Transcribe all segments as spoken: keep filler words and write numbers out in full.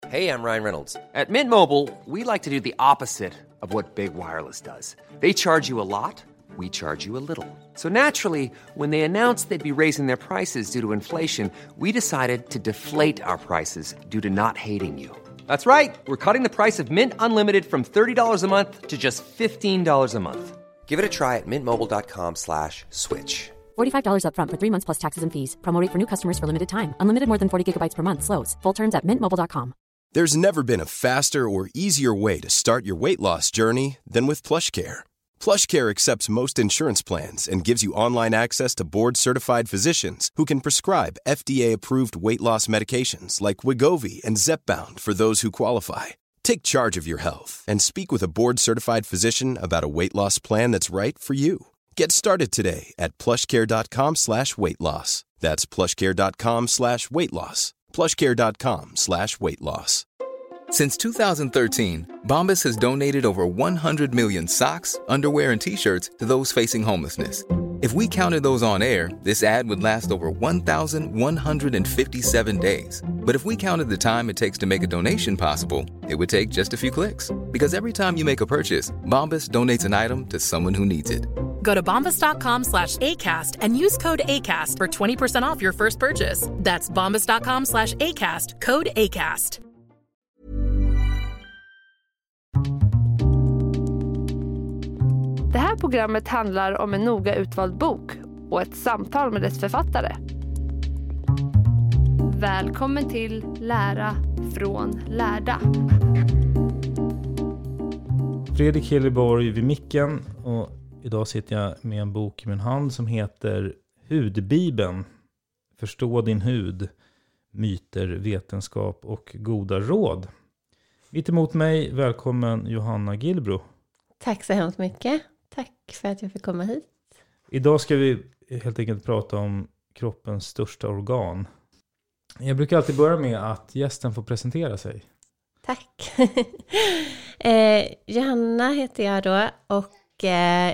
Hey, I'm Ryan Reynolds. At Mint Mobile, we like to do the opposite of what Big Wireless does. They charge you a lot, we charge you a little. So naturally, when they announced they'd be raising their prices due to inflation, we decided to deflate our prices due to not hating you. That's right. We're cutting the price of Mint Unlimited from thirty dollars a month to just fifteen dollars a month. Give it a try at mintmobile.com slash switch. forty-five dollars up front for three months plus taxes and fees. Promo rate for new customers for limited time. Unlimited more than forty gigabytes per month. Slows full terms at mint mobile dot com. There's never been a faster or easier way to start your weight loss journey than with PlushCare. PlushCare accepts most insurance plans and gives you online access to board-certified physicians who can prescribe F D A-approved weight loss medications like Wegovy and Zepbound for those who qualify. Take charge of your health and speak with a board-certified physician about a weight loss plan that's right for you. Get started today at plushcare.com slash weight loss. That's plushcare.com slash weight loss. plushcare.com slash weight loss. Since two thousand thirteen, Bombas has donated over one hundred million socks, underwear, and T-shirts to those facing homelessness. If we counted those on air, this ad would last over one thousand one hundred fifty-seven days. But if we counted the time it takes to make a donation possible, it would take just a few clicks. Because every time you make a purchase, Bombas donates an item to someone who needs it. Go to bombas.com slash ACAST and use code ACAST for twenty percent off your first purchase. That's bombas.com slash ACAST, code ACAST. Det här programmet handlar om en noga utvald bok och ett samtal med dess författare. Välkommen till Lära från lärda. Fredrik Hilleborg vid micken, och idag sitter jag med en bok i min hand som heter Hudbibeln. Förstå din hud, myter, vetenskap och goda råd. Mitt emot mig, välkommen Johanna Gillbro. Tack så hemskt mycket. Tack för att jag fick komma hit. Idag ska vi helt enkelt prata om kroppens största organ. Jag brukar alltid börja med att gästen får presentera sig. Tack. eh, Johanna heter jag då, och eh,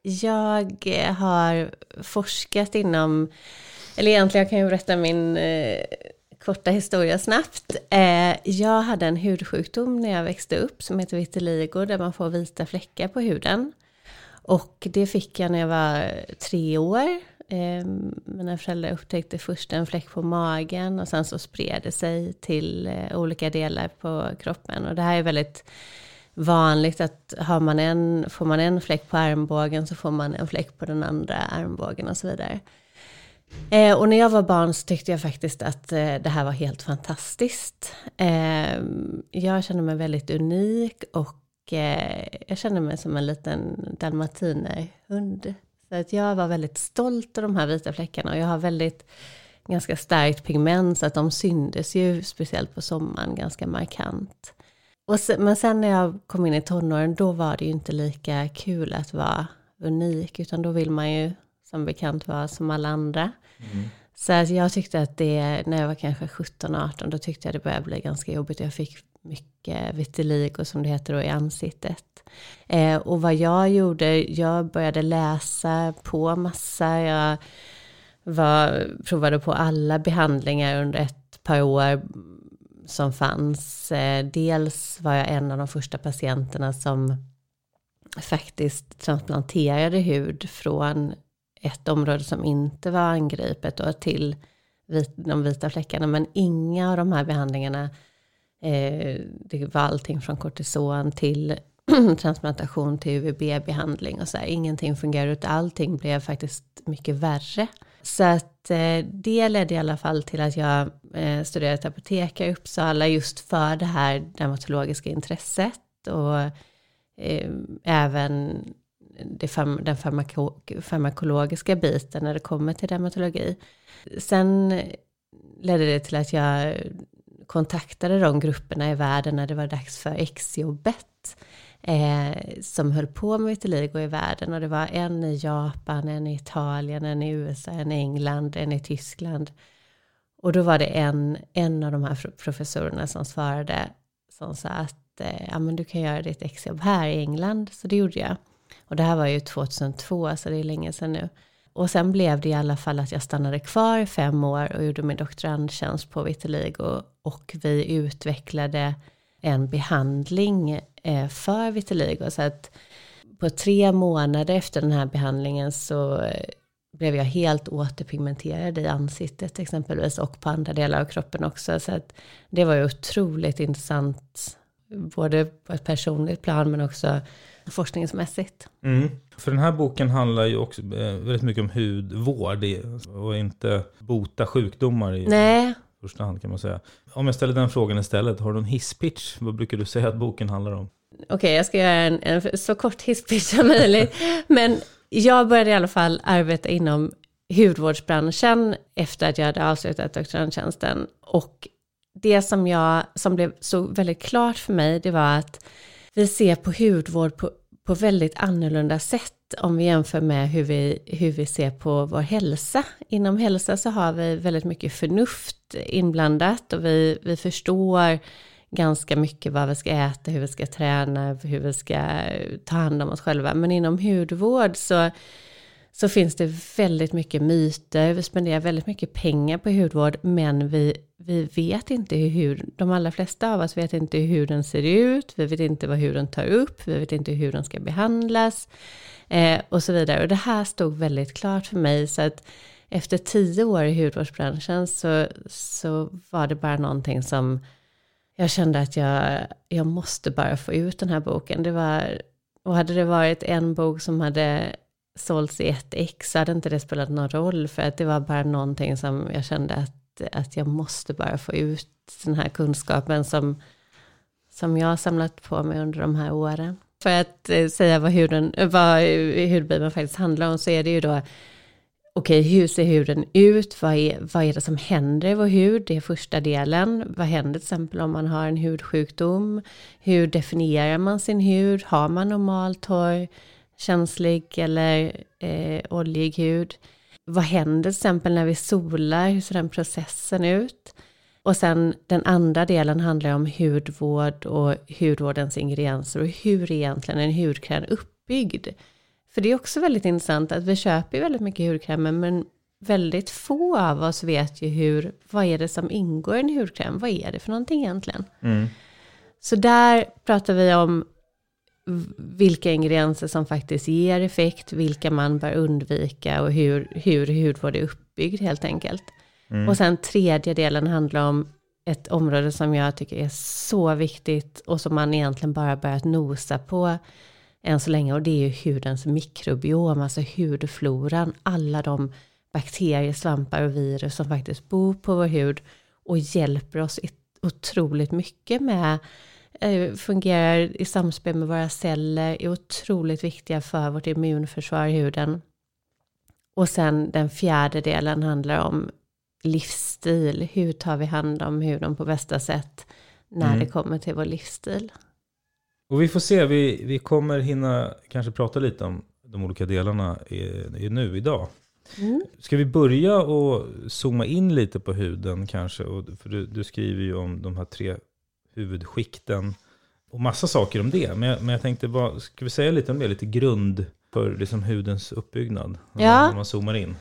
jag har forskat inom, eller egentligen kan jag berätta min eh, korta historia snabbt. Eh, jag hade en hudsjukdom när jag växte upp som heter vitiligo, där man får vita fläckar på huden. Och det fick jag när jag var tre år. Eh, mina föräldrar upptäckte först en fläck på magen och sen så spred det sig till eh, olika delar på kroppen. Och det här är väldigt vanligt, att har man en, får man en fläck på armbågen så får man en fläck på den andra armbågen och så vidare. Eh, och när jag var barn så tyckte jag faktiskt att eh, det här var helt fantastiskt. Eh, jag kände mig väldigt unik, och eh, jag kände mig som en liten dalmatinerhund. Så att jag var väldigt stolt av de här vita fläckarna, och jag har väldigt ganska starkt pigment, så att de syndes ju speciellt på sommaren ganska markant. Och sen, men sen när jag kom in i tonåren, då var det ju inte lika kul att vara unik, utan då vill man ju som bekant vara som alla andra. Mm. Så att jag tyckte att det, när jag var kanske sjutton arton, då tyckte jag det började bli ganska jobbigt. Jag fick mycket vitiligo, som det heter då, i ansiktet. Eh, och vad jag gjorde, jag började läsa på massa. Jag var, provade på alla behandlingar under ett par år som fanns. Eh, dels var jag en av de första patienterna som faktiskt transplanterade hud från ett område som inte var angripet då, till vit, de vita fläckarna. Men inga av de här behandlingarna, eh, det var allting från kortison till transplantation till U V B-behandling och så här. Ingenting fungerade, utan allting blev faktiskt mycket värre. Så att eh, det ledde i alla fall till att jag eh, studerade apotekare i Uppsala, just för det här dermatologiska intresset, och eh, även det farm- den farmako- farmakologiska biten när det kommer till dermatologi. Sen ledde det till att jag kontaktade de grupperna i världen när det var dags för exjobbet, eh, som höll på med vitiligo i världen. Och det var en i Japan, en i Italien, en i U S A, en i England, en i Tyskland. Och då var det en, en av de här professorerna som svarade, som sa att eh, ja, men du kan göra ditt exjobb här i England. Så det gjorde jag. Och det här var ju tjugohundratvå, så det är länge sedan nu. och sen blev det i alla fall att jag stannade kvar i fem år och gjorde min doktorandtjänst på vitiligo. Och vi utvecklade en behandling eh, för vitiligo. Så att på tre månader efter den här behandlingen så eh, blev jag helt återpigmenterad i ansiktet exempelvis. Och på andra delar av kroppen också. Så att det var ju otroligt intressant. Både på ett personligt plan men också forskningsmässigt. Mm. För den här boken handlar ju också väldigt mycket om hudvård och inte bota sjukdomar i Nej. första hand kan man säga. Om jag ställer den frågan istället, har du en hisspitch? Vad brukar du säga att boken handlar om? Okej, okay, jag ska göra en, en så kort hisspitch som möjligt. Men jag började i alla fall arbeta inom hudvårdsbranschen efter att jag hade avslutat doktorandtjänsten. Och det som, jag, som blev så väldigt klart för mig, det var att vi ser på hudvård på, på väldigt annorlunda sätt om vi jämför med hur vi, hur vi ser på vår hälsa. Inom hälsa så har vi väldigt mycket förnuft inblandat och vi, vi förstår ganska mycket vad vi ska äta, hur vi ska träna, hur vi ska ta hand om oss själva. Men inom hudvård så, så finns det väldigt mycket myter. Vi spenderar väldigt mycket pengar på hudvård, men vi, vi vet inte hur hud, de allra flesta av oss vet inte hur huden ser ut. Vi vet inte vad huden tar upp. Vi vet inte hur den ska behandlas eh, och så vidare. Och det här stod väldigt klart för mig, så att efter tio år i hudvårdsbranschen så, så var det bara någonting som jag kände att jag, jag måste bara få ut den här boken. Det var, och hade det varit en bok som hade sålts i ett ex så hade inte det spelat någon roll, för att det var bara någonting som jag kände att, att jag måste bara få ut den här kunskapen som, som jag har samlat på mig under de här åren. För att eh, säga vad, huden, vad hudbibeln faktiskt handlar om, så är det ju då okej, okay, hur ser huden ut? Vad är, vad är det som händer i vår hud? Det är första delen. Vad händer till exempel om man har en hudsjukdom? Hur definierar man sin hud? Har man normal, torr, känslig eller eh, oljig hud? Vad händer till exempel när vi solar? Hur ser den processen ut? Och sen den andra delen handlar om hudvård och hudvårdens ingredienser och hur egentligen en hudkräm är uppbyggd. För det är också väldigt intressant att vi köper väldigt mycket hudkrämer, men väldigt få av oss vet ju hur, vad är det som ingår i en hudkräm? Vad är det för någonting egentligen? Mm. Så där pratar vi om vilka ingredienser som faktiskt ger effekt, vilka man bör undvika och hur, hur hudvård är uppbyggd helt enkelt. Mm. Och sen tredje delen handlar om ett område som jag tycker är så viktigt och som man egentligen bara börjat nosa på än så länge, och det är ju hudens mikrobiom, alltså hudfloran, alla de bakterier, svampar och virus som faktiskt bor på vår hud och hjälper oss otroligt mycket med, eh, fungerar i samspel med våra celler, är otroligt viktiga för vårt immunförsvar i huden. Och sen den fjärde delen handlar om livsstil, hur tar vi hand om huden på bästa sätt när mm. det kommer till vår livsstil. Och vi får se, vi, vi kommer hinna kanske prata lite om de olika delarna i, i nu idag. Mm. Ska vi börja och zooma in lite på huden kanske? Och, för du, du skriver ju om de här tre huvudskikten och massa saker om det. Men jag, men jag tänkte, bara, ska vi säga lite om det, lite grund för liksom hudens uppbyggnad ja. när man zoomar in?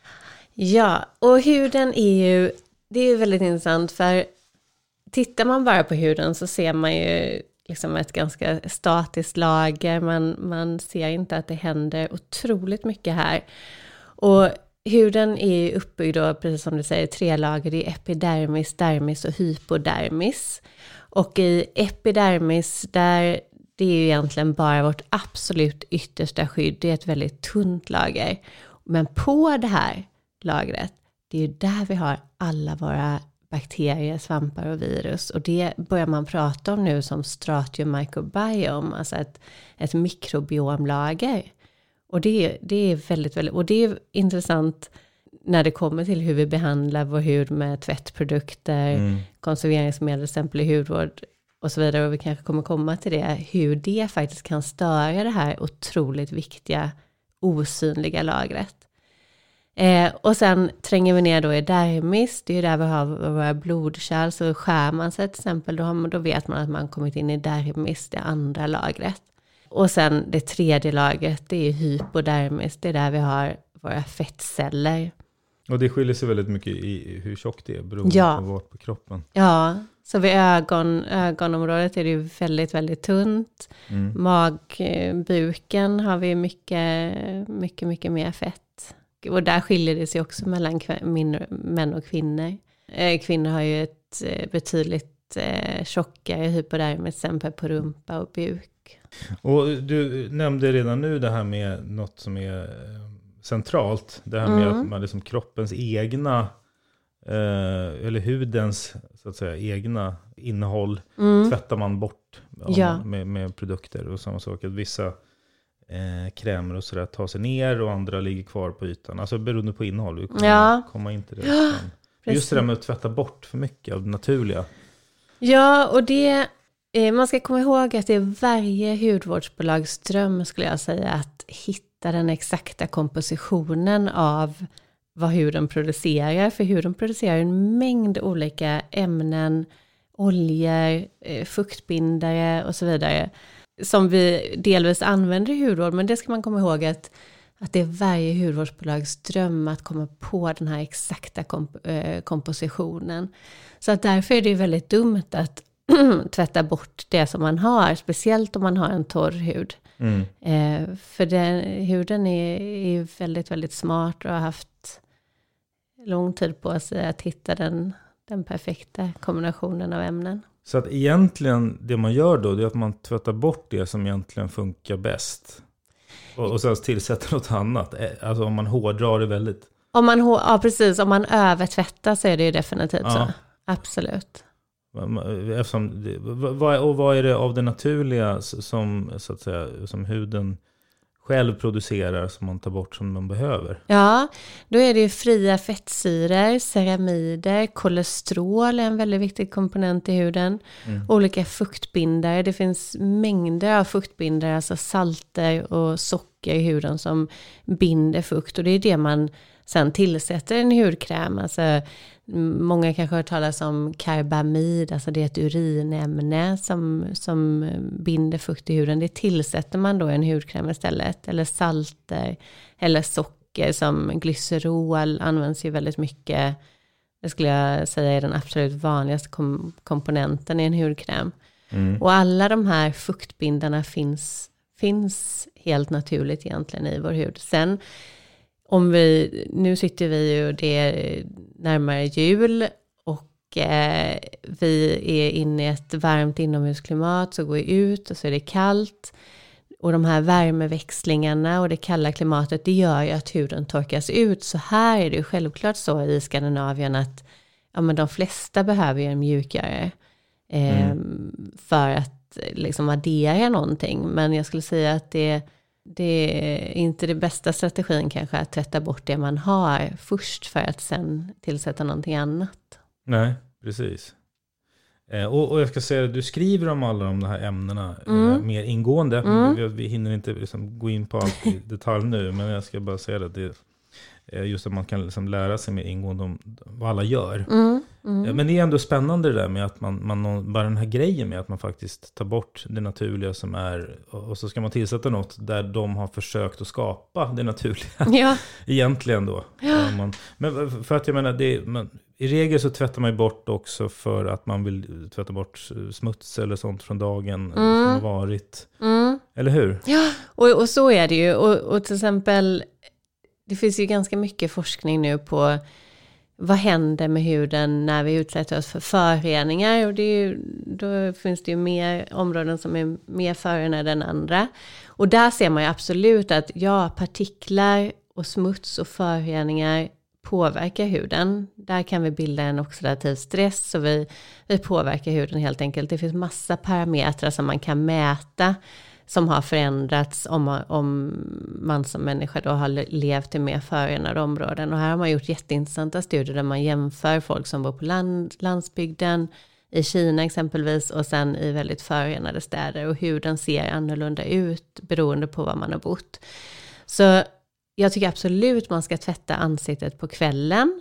Ja, och huden är ju, det är ju väldigt intressant, för tittar man bara på huden så ser man ju liksom ett ganska statiskt lager. Man, man ser inte att det händer otroligt mycket här. Och huden är uppbyggd då, precis som du säger, tre lager. Det är epidermis, dermis och hypodermis. Och i epidermis, där det är ju egentligen bara vårt absolut yttersta skydd. Det är ett väldigt tunt lager. Men på det här lagret, det är ju där vi har alla våra bakterier, svampar och virus. Och det börjar man prata om nu som stratium microbiome, alltså ett, ett mikrobiomlager. Och det, det är väldigt, väldigt, och det är intressant när det kommer till hur vi behandlar vår hud med tvättprodukter, mm. konserveringsmedel, exempel i hudvård och så vidare. Och vi kanske kommer komma till det, hur det faktiskt kan störa det här otroligt viktiga, osynliga lagret. Eh, och sen tränger vi ner då i dermis, det är ju där vi har våra blodkärl, så skär man sig till exempel, då, har, då vet man att man kommit in i dermis, det andra lagret. Och sen det tredje lagret, det är hypodermis, det är där vi har våra fettceller. Och det skiljer sig väldigt mycket i hur tjockt det är beroende Ja. på vart på kroppen. Ja, så vid ögon, ögonområdet är det ju väldigt, väldigt tunt. Mm. Magbuken har vi mycket, mycket, mycket mer fett. Och där skiljer det sig också mellan kv- min- män och kvinnor. Eh, kvinnor har ju ett eh, betydligt eh, tjockare hypodermis, till exempel på rumpa och buk. Och du nämnde redan nu det här med något som är eh, centralt. Det här med Mm. att man liksom kroppens egna, eh, eller hudens så att säga, egna innehåll Mm. tvättar man bort om Ja. man, med, med produkter och samma sak. Att vissa eh, krämer och sådär tar sig ner och andra ligger kvar på ytan. Alltså beroende på innehåll. Vi kommer Ja. komma in till det. Sen. Just det där med att tvätta bort för mycket av det naturliga. Ja, och det, eh, man ska komma ihåg att det är varje hudvårdsbolags dröm, skulle jag säga, att hitta den exakta kompositionen av vad huden producerar. För huden producerar en mängd olika ämnen, oljor, eh, fuktbindare och så vidare, som vi delvis använder i hudvård. Men det ska man komma ihåg att, att det är varje hudvårdsbolags dröm att komma på den här exakta komp- eh, kompositionen. Så att därför är det väldigt dumt att tvätta bort det som man har, speciellt om man har en torr hud. Mm. Eh, för den, huden är, är väldigt, väldigt smart och har haft lång tid på sig att hitta den, den perfekta kombinationen av ämnen. Så att egentligen det man gör då, det är att man tvättar bort det som egentligen funkar bäst. Och, och sen tillsätter något annat. Alltså om man hårdrar det väldigt. Om man, ja, precis. Om man övertvättar så är det ju definitivt Ja. så. Absolut. Eftersom det, vad, och vad är det av det naturliga som, så att säga, som huden själv producerar som man tar bort som man behöver? Ja, då är det ju fria fettsyror, ceramider, kolesterol är en väldigt viktig komponent i huden. Mm. Olika fuktbindare, det finns mängder av fuktbindare, alltså salter och socker i huden som binder fukt. Och det är det man sen tillsätter en hudkräm. Alltså, många kanske har hört talas om karbamid, alltså det är ett urinämne som, som binder fukt i huden. Det tillsätter man då i en hudkräm istället. Eller salter eller socker som glycerol används ju väldigt mycket. Det skulle jag säga är den absolut vanligaste kom- komponenten i en hudkräm. Mm. Och alla de här fuktbindarna finns, finns helt naturligt egentligen i vår hud. Sen om vi, nu sitter vi ju det är närmare jul och eh, vi är inne i ett varmt inomhusklimat, så går vi ut och så är det kallt. Och de här värmeväxlingarna och det kalla klimatet, det gör ju att huden torkas ut. Så här är det ju självklart så i Skandinavien att ja, men de flesta behöver ju en mjukgörare eh, mm. för att liksom addera någonting. Men jag skulle säga att det Det är inte det bästa strategin kanske att tvätta bort det man har först för att sen tillsätta någonting annat. Nej, precis. Eh, och, och jag ska säga att du skriver om alla de här ämnena Mm. eh, mer ingående. Mm. Vi, vi hinner inte liksom gå in på allt i detalj nu, men jag ska bara säga att det är just att man kan liksom lära sig mer ingående om vad alla gör. Mm. Mm. Eh, men det är ändå spännande det där med att man, man, bara den här grejen med att man faktiskt tar bort det naturliga som är, och, och så ska man tillsätta något där de har försökt att skapa det naturliga. Ja. Egentligen då. Ja. Man, men för att jag menar, det, man, i regel så tvättar man ju bort också för att man vill tvätta bort smuts eller sånt från dagen mm. som har varit. Mm. Eller hur? Ja, och, och så är det ju. Och, och till exempel, det finns ju ganska mycket forskning nu på vad händer med huden när vi utsätter oss för föroreningar. Och det är ju, då finns det ju mer områden som är mer förorenade än andra. Och där ser man ju absolut att ja, partiklar och smuts och föroreningar påverkar huden. Där kan vi bilda en oxidativ stress och vi, vi påverkar huden helt enkelt. Det finns massa parametrar som man kan mäta som har förändrats om, om man som människa då har levt i mer förorenade områden. Och här har man gjort jätteintressanta studier där man jämför folk som bor på land, landsbygden, i Kina exempelvis, och sen i väldigt förorenade städer. Och huden ser annorlunda ut beroende på var man har bott. Så jag tycker absolut man ska tvätta ansiktet på kvällen.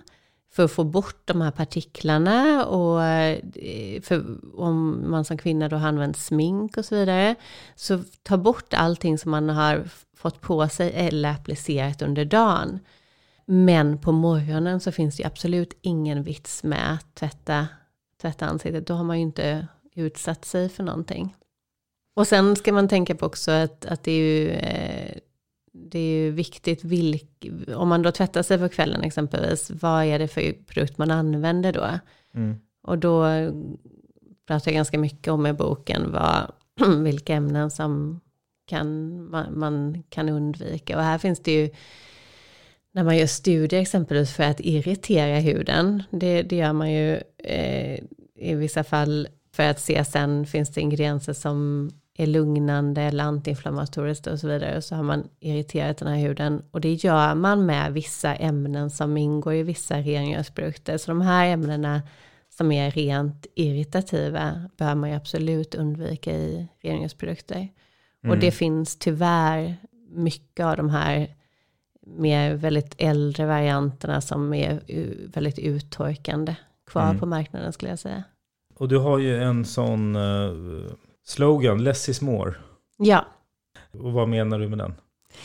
för att få bort de här partiklarna och för om man som kvinna då har använt smink och så vidare, så ta bort allting som man har fått på sig eller applicerat under dagen. Men på morgonen så finns det absolut ingen vits med att tvätta, tvätta ansiktet. Då har man ju inte utsatt sig för någonting. Och sen ska man tänka på också att, att det är ju, eh, det är ju viktigt vilk, om man då tvättar sig på kvällen exempelvis, vad är det för produkt man använder då? Mm. Och då pratar jag ganska mycket om i boken vad, vilka ämnen som kan, man, man kan undvika. Och här finns det ju, när man gör studier exempelvis för att irritera huden, det, det gör man ju eh, i vissa fall för att se sen finns det ingredienser som är lugnande eller antiinflammatoriskt och så vidare. Och så har man irriterat den här huden. Och det gör man med vissa ämnen som ingår i vissa rengöringsprodukter. Så de här ämnena som är rent irritativa bör man ju absolut undvika i rengöringsprodukter. Mm. Och det finns tyvärr mycket av de här mer väldigt äldre varianterna som är väldigt uttorkande kvar mm. på marknaden skulle jag säga. Och du har ju en sån uh, slogan, less is more. Ja. Och vad menar du med den?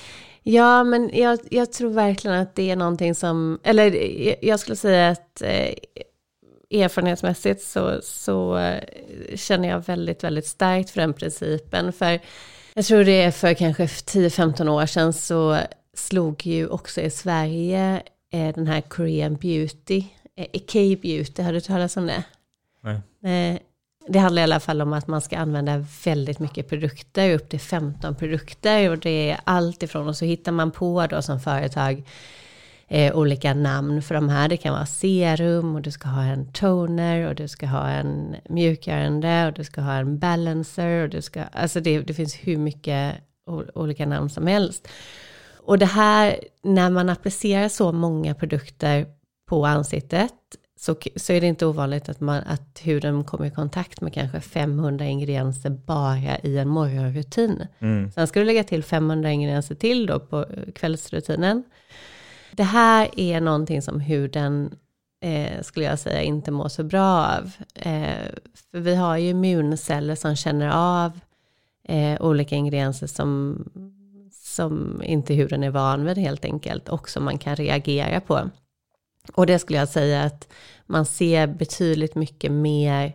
Ja, men jag, jag tror verkligen att det är någonting som, eller jag skulle säga att eh, erfarenhetsmässigt så, så eh, känner jag väldigt, väldigt starkt för den principen. För jag tror det är för kanske tio femton år sedan så slog ju också i Sverige eh, den här Korean Beauty, eh, K-Beauty, har du talat om det? Nej. Det handlar i alla fall om att man ska använda väldigt mycket produkter, upp till femton produkter, och det är allt ifrån, och så hittar man på då som företag eh, olika namn för de här. Det kan vara serum och du ska ha en toner och du ska ha en mjukgörande och du ska ha en balancer och du ska, alltså det, det finns hur mycket o- olika namn som helst. Och det här, när man applicerar så många produkter på ansiktet Så, så är det inte ovanligt att, man, att huden kommer i kontakt med kanske femhundra ingredienser bara i en morgonrutin. Mm. Sen ska du lägga till femhundra ingredienser till då på kvällsrutinen. Det här är någonting som huden, eh, skulle jag säga, inte mår så bra av. Eh, för vi har ju immunceller som känner av eh, olika ingredienser som, som inte huden är van vid helt enkelt. Och som man kan reagera på. Och det skulle jag säga att man ser betydligt mycket mer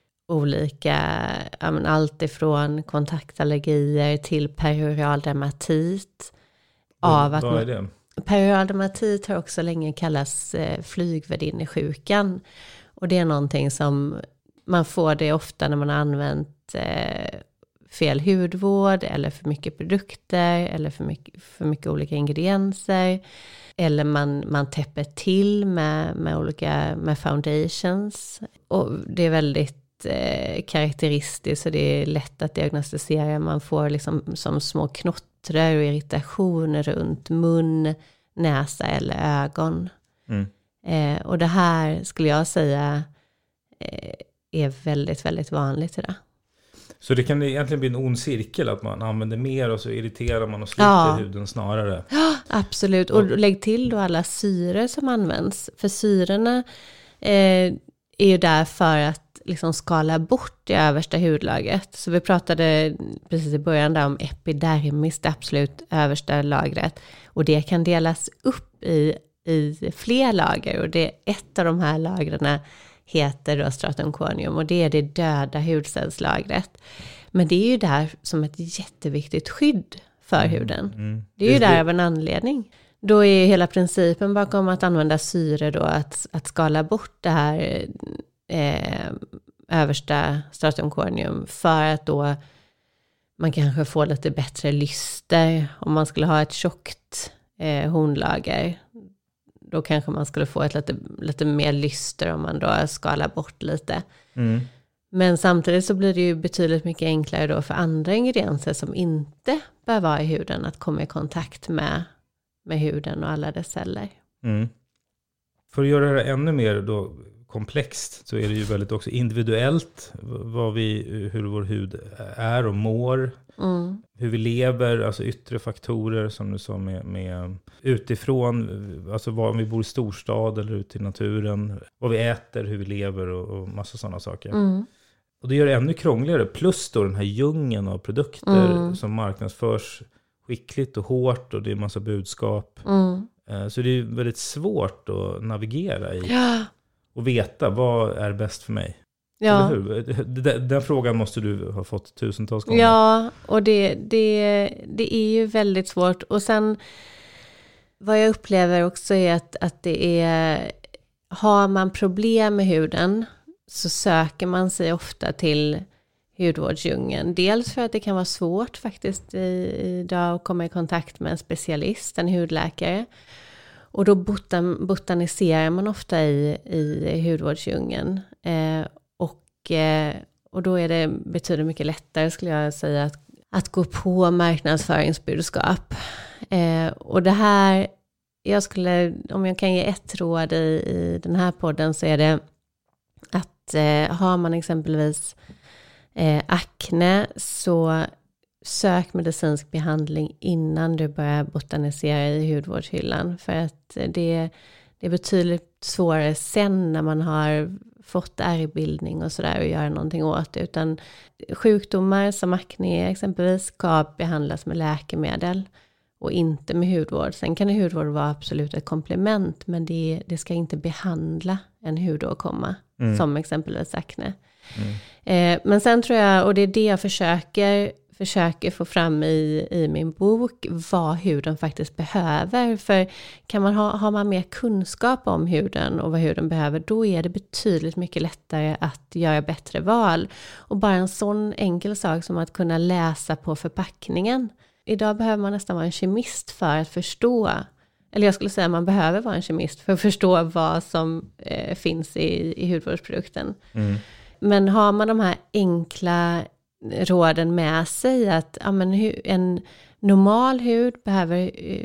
olika, allt ifrån kontaktallergier till perioral dermatit. Av att Vad är det? Perioral dermatit har också länge kallats eh, flygvärdinnesjukan. Och det är någonting som man får det ofta när man har använt eh, fel hudvård eller för mycket produkter eller för mycket, för mycket olika ingredienser. Eller man, man täpper till med, med olika med foundations. Och det är väldigt eh, karaktäristiskt, så det är lätt att diagnostisera. Man får liksom som små knottrar och irritationer runt mun, näsa eller ögon. Mm. Eh, och det här skulle jag säga eh, är väldigt, väldigt vanligt idag. Så det kan egentligen bli en ond cirkel att man använder mer och så irriterar man och sliter ja. huden snarare. Ja, absolut. Och lägg till då alla syror som används. För syrorna eh, är ju där för att liksom skala bort det översta hudlagret. Så vi pratade precis i början där om epidermis, det absolut översta lagret. Och det kan delas upp i, i fler lager. Och det är ett av de här lagren heter då stratum corneum, och det är det döda hudcellslagret. Men det är ju där som ett jätteviktigt skydd för mm, huden. Mm. Det är ju det, där av en anledning. Då är hela principen bakom att använda syre då att, att skala bort det här eh, översta stratum corneum för att då man kanske får lite bättre lyster. Om man skulle ha ett tjockt eh, hornlager, då kanske man skulle få ett lite, lite mer lyster om man då skalar bort lite. Mm. Men samtidigt så blir det ju betydligt mycket enklare då för andra ingredienser som inte bör vara i huden att komma i kontakt med, med huden och alla dess celler. Mm. För att göra det ännu mer då komplext så är det ju väldigt också individuellt vad vi, hur vår hud är och mår. Mm. Hur vi lever, alltså yttre faktorer som du sa med, med utifrån, alltså var vi bor i storstad eller ute i naturen. Vad vi äter, hur vi lever och, och massa sådana saker. Mm. Och det gör det ännu krångligare. Plus då den här djungeln av produkter mm. som marknadsförs skickligt och hårt och det är massa budskap. Mm. Så det är väldigt svårt att navigera i ja. och veta vad är bäst för mig. Ja. Eller hur? Den, den frågan måste du ha fått tusentals gånger. Ja, och det, det, det är ju väldigt svårt. Och sen vad jag upplever också är att, att det är, har man problem med huden så söker man sig ofta till hudvårdsdjungeln. Dels för att det kan vara svårt faktiskt idag att komma i kontakt med en specialist, en hudläkare. Och då botan, botaniserar man ofta i, i hudvårdsdjungeln. Eh, och, eh, och då är det betydligt mycket lättare skulle jag säga att, att gå på marknadsföringsbudskap. Eh, och det här, jag skulle, om jag kan ge ett råd i, i den här podden så är det att eh, har man exempelvis eh, akne så sök medicinsk behandling innan du börjar botanisera i hudvårdshyllan. För att det, det är betydligt svårare sen när man har fått ärrbildning och sådär och göra någonting åt det. Utan sjukdomar som akne exempelvis ska behandlas med läkemedel och inte med hudvård. Sen kan hudvård vara absolut ett komplement, men det, det ska inte behandla en hudåkomma mm. som exempelvis akne. Mm. Eh, men sen tror jag, och det är det jag försöker försöker få fram i, i min bok, vad huden faktiskt behöver. För kan man ha, har man mer kunskap om huden och vad huden behöver, då är det betydligt mycket lättare att göra bättre val. Och bara en sån enkel sak som att kunna läsa på förpackningen. Idag behöver man nästan vara en kemist för att förstå, eller jag skulle säga att man behöver vara en kemist för att förstå vad som eh, finns i, i hudvårdsprodukten. Mm. Men har man de här enkla råden med sig att ja, men, en normal hud behöver uh,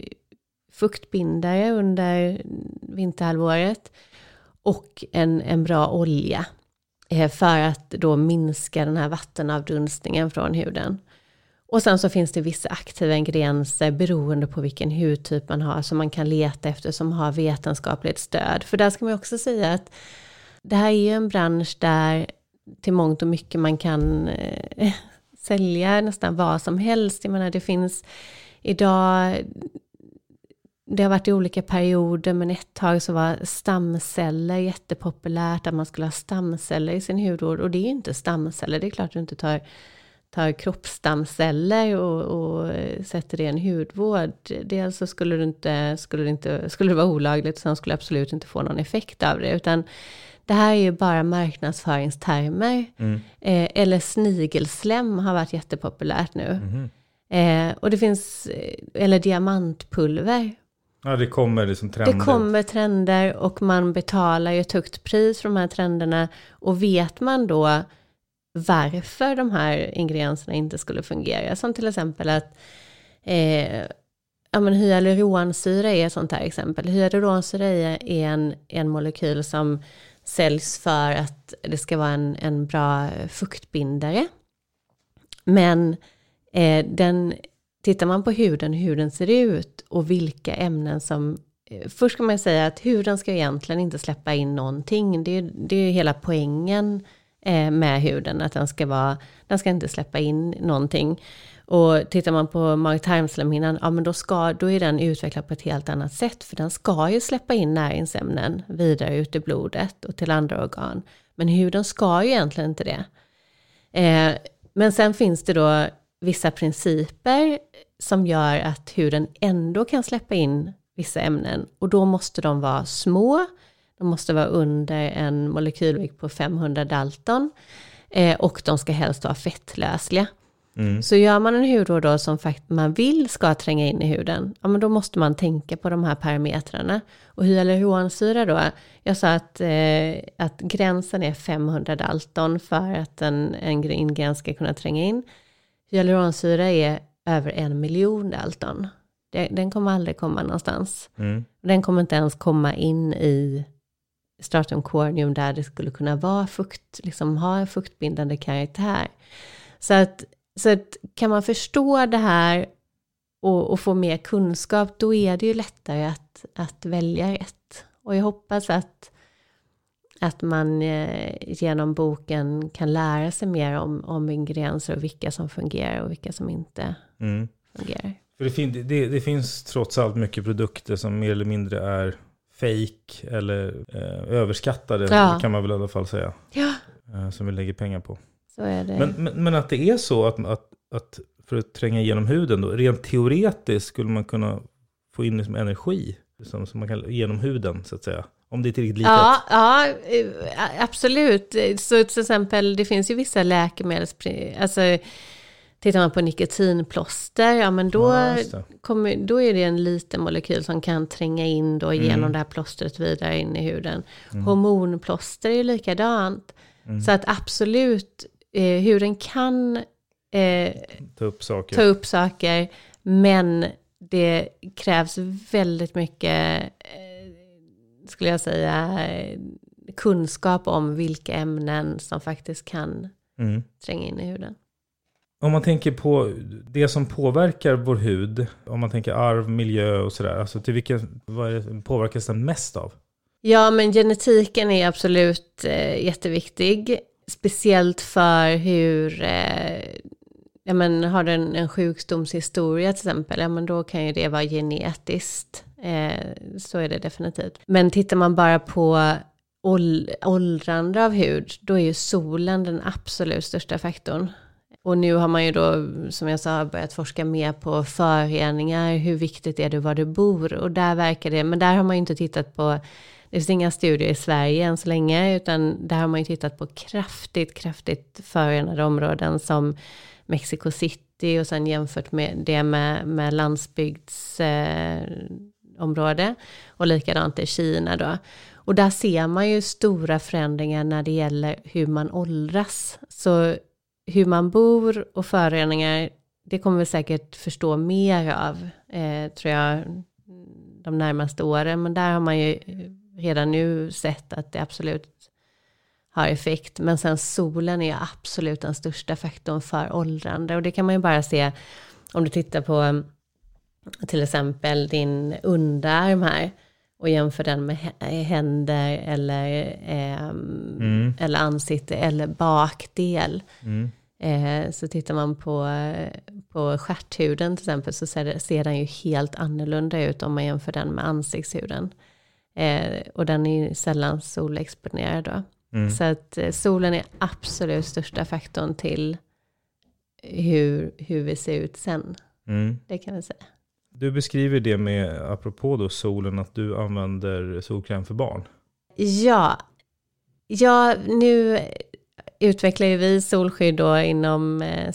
fuktbindare under vinterhalvåret och en, en bra olja eh, för att då minska den här vattenavdunstningen från huden. Och sen så finns det vissa aktiva ingredienser beroende på vilken hudtyp man har som man kan leta efter som har vetenskapligt stöd. För där ska man också säga att det här är ju en bransch där till mångt och mycket man kan eh, sälja nästan vad som helst. Jag menar, det finns idag, det har varit i olika perioder, men ett tag så var stamceller jättepopulärt, att man skulle ha stamceller i sin hudvård. Och det är ju inte stamceller, det är klart att du inte tar, tar kroppsstamceller och, och sätter det i en hudvård. Dels så skulle, du inte, skulle, det inte, skulle det vara olagligt, så skulle du absolut inte få någon effekt av det, utan det här är ju bara marknadsföringstermer. Mm. Eh, eller snigelslem har varit jättepopulärt nu. Mm. Eh, och det finns, eller diamantpulver. Ja, det kommer liksom trender. Det kommer trender och man betalar ju ett högt pris för de här trenderna. Och vet man då varför de här ingredienserna inte skulle fungera. Som till exempel att eh, ja, men hyaluronsyra är ett sånt här exempel. Hyaluronsyra är en, en molekyl som säljs för att det ska vara en, en bra fuktbindare. Men eh, den, tittar man på huden, hur huden ser ut och vilka ämnen som... Eh, först ska man säga att huden ska egentligen inte släppa in någonting. Det, det är hela poängen eh, med huden, att den ska, vara, den ska inte släppa in någonting. Och tittar man på mag-tarmslemhinnan, ja men då, ska, då är den utvecklad på ett helt annat sätt. För den ska ju släppa in näringsämnen vidare ut i blodet och till andra organ. Men huden ska ju egentligen inte det. Eh, men sen finns det då vissa principer som gör att huden ändå kan släppa in vissa ämnen. Och då måste de vara små. De måste vara under en molekylvikt på femhundra dalton. Eh, och de ska helst vara fettlösliga. Mm. Så gör man en hudvård då som faktiskt man vill ska tränga in i huden, ja men då måste man tänka på de här parametrarna. Och hyaluronsyra då, jag sa att, eh, att gränsen är femhundra dalton för att en, en ingrediens ska kunna tränga in. Hyaluronsyra är över en miljon dalton. Det, den kommer aldrig komma någonstans. Mm. Den kommer inte ens komma in i stratum corneum där det skulle kunna vara fukt, liksom ha en fuktbindande karaktär. Så att, så att kan man förstå det här och, och få mer kunskap, då är det ju lättare att, att välja rätt. Och jag hoppas att, att man eh, genom boken kan lära sig mer om, om ingredienser och vilka som fungerar och vilka som inte mm. fungerar. För det, fin- det, det finns trots allt mycket produkter som mer eller mindre är fake eller eh, överskattade, ja. kan man väl i alla fall säga. Ja. Eh, som vi lägger pengar på. Så är det. Men, men, men att det är så att, att, att för att tränga igenom huden då, rent teoretiskt skulle man kunna få in liksom energi som, som man kan genom huden så att säga. Om det är tillräckligt litet. Ja, ja, absolut. Så till exempel, det finns ju vissa läkemedels... Alltså, tittar man på nikotinplåster, ja men då, ja, kommer, då är det en liten molekyl som kan tränga in då genom mm. det här plåstret vidare in i huden. Mm. Hormonplåster är ju likadant. Mm. Så att absolut, eh, huden kan eh, ta upp saker. ta upp saker, men det krävs väldigt mycket, eh, skulle jag säga, kunskap om vilka ämnen som faktiskt kan mm. tränga in i huden. Om man tänker på det som påverkar vår hud, om man tänker arv, miljö och sådär, alltså till vilken, vad är det, påverkas den mest av? Ja, men genetiken är absolut eh, jätteviktig. Speciellt för hur, eh, ja men har du en, en sjukdomshistoria till exempel, ja men då kan ju det vara genetiskt. Eh, så är det definitivt. Men tittar man bara på ål- åldrande av hud, då är ju solen den absolut största faktorn. Och nu har man ju då, som jag sa, börjat forska mer på föroreningar. Hur viktigt är det var du bor? Och där verkar det, men där har man ju inte tittat på, det finns inga studier i Sverige än så länge, utan där har man ju tittat på kraftigt, kraftigt förorenade områden som Mexico City och sen jämfört med det med, med landsbygdsområde eh, och likadant i Kina då. Och där ser man ju stora förändringar när det gäller hur man åldras. Så hur man bor och föroreningar, det kommer vi säkert förstå mer av, eh, tror jag, de närmaste åren. Men där har man ju redan nu sett att det absolut har effekt. Men sen solen är absolut den största faktorn för åldrande. Och det kan man ju bara se om du tittar på till exempel din underarm här och jämför den med händer eller, eh, mm. eller ansikte eller bakdel. Mm. Eh, så tittar man på, på stjärthuden till exempel, så ser, det, ser den ju helt annorlunda ut om man jämför den med ansiktshuden. Eh, och den är ju sällan solexponerad då. Mm. Så att eh, solen är absolut största faktorn till hur, hur vi ser ut sen. Mm. Det kan vi säga. Du beskriver det med, apropå då solen, att du använder solkräm för barn. Ja, ja nu utvecklar ju vi solskydd då inom eh,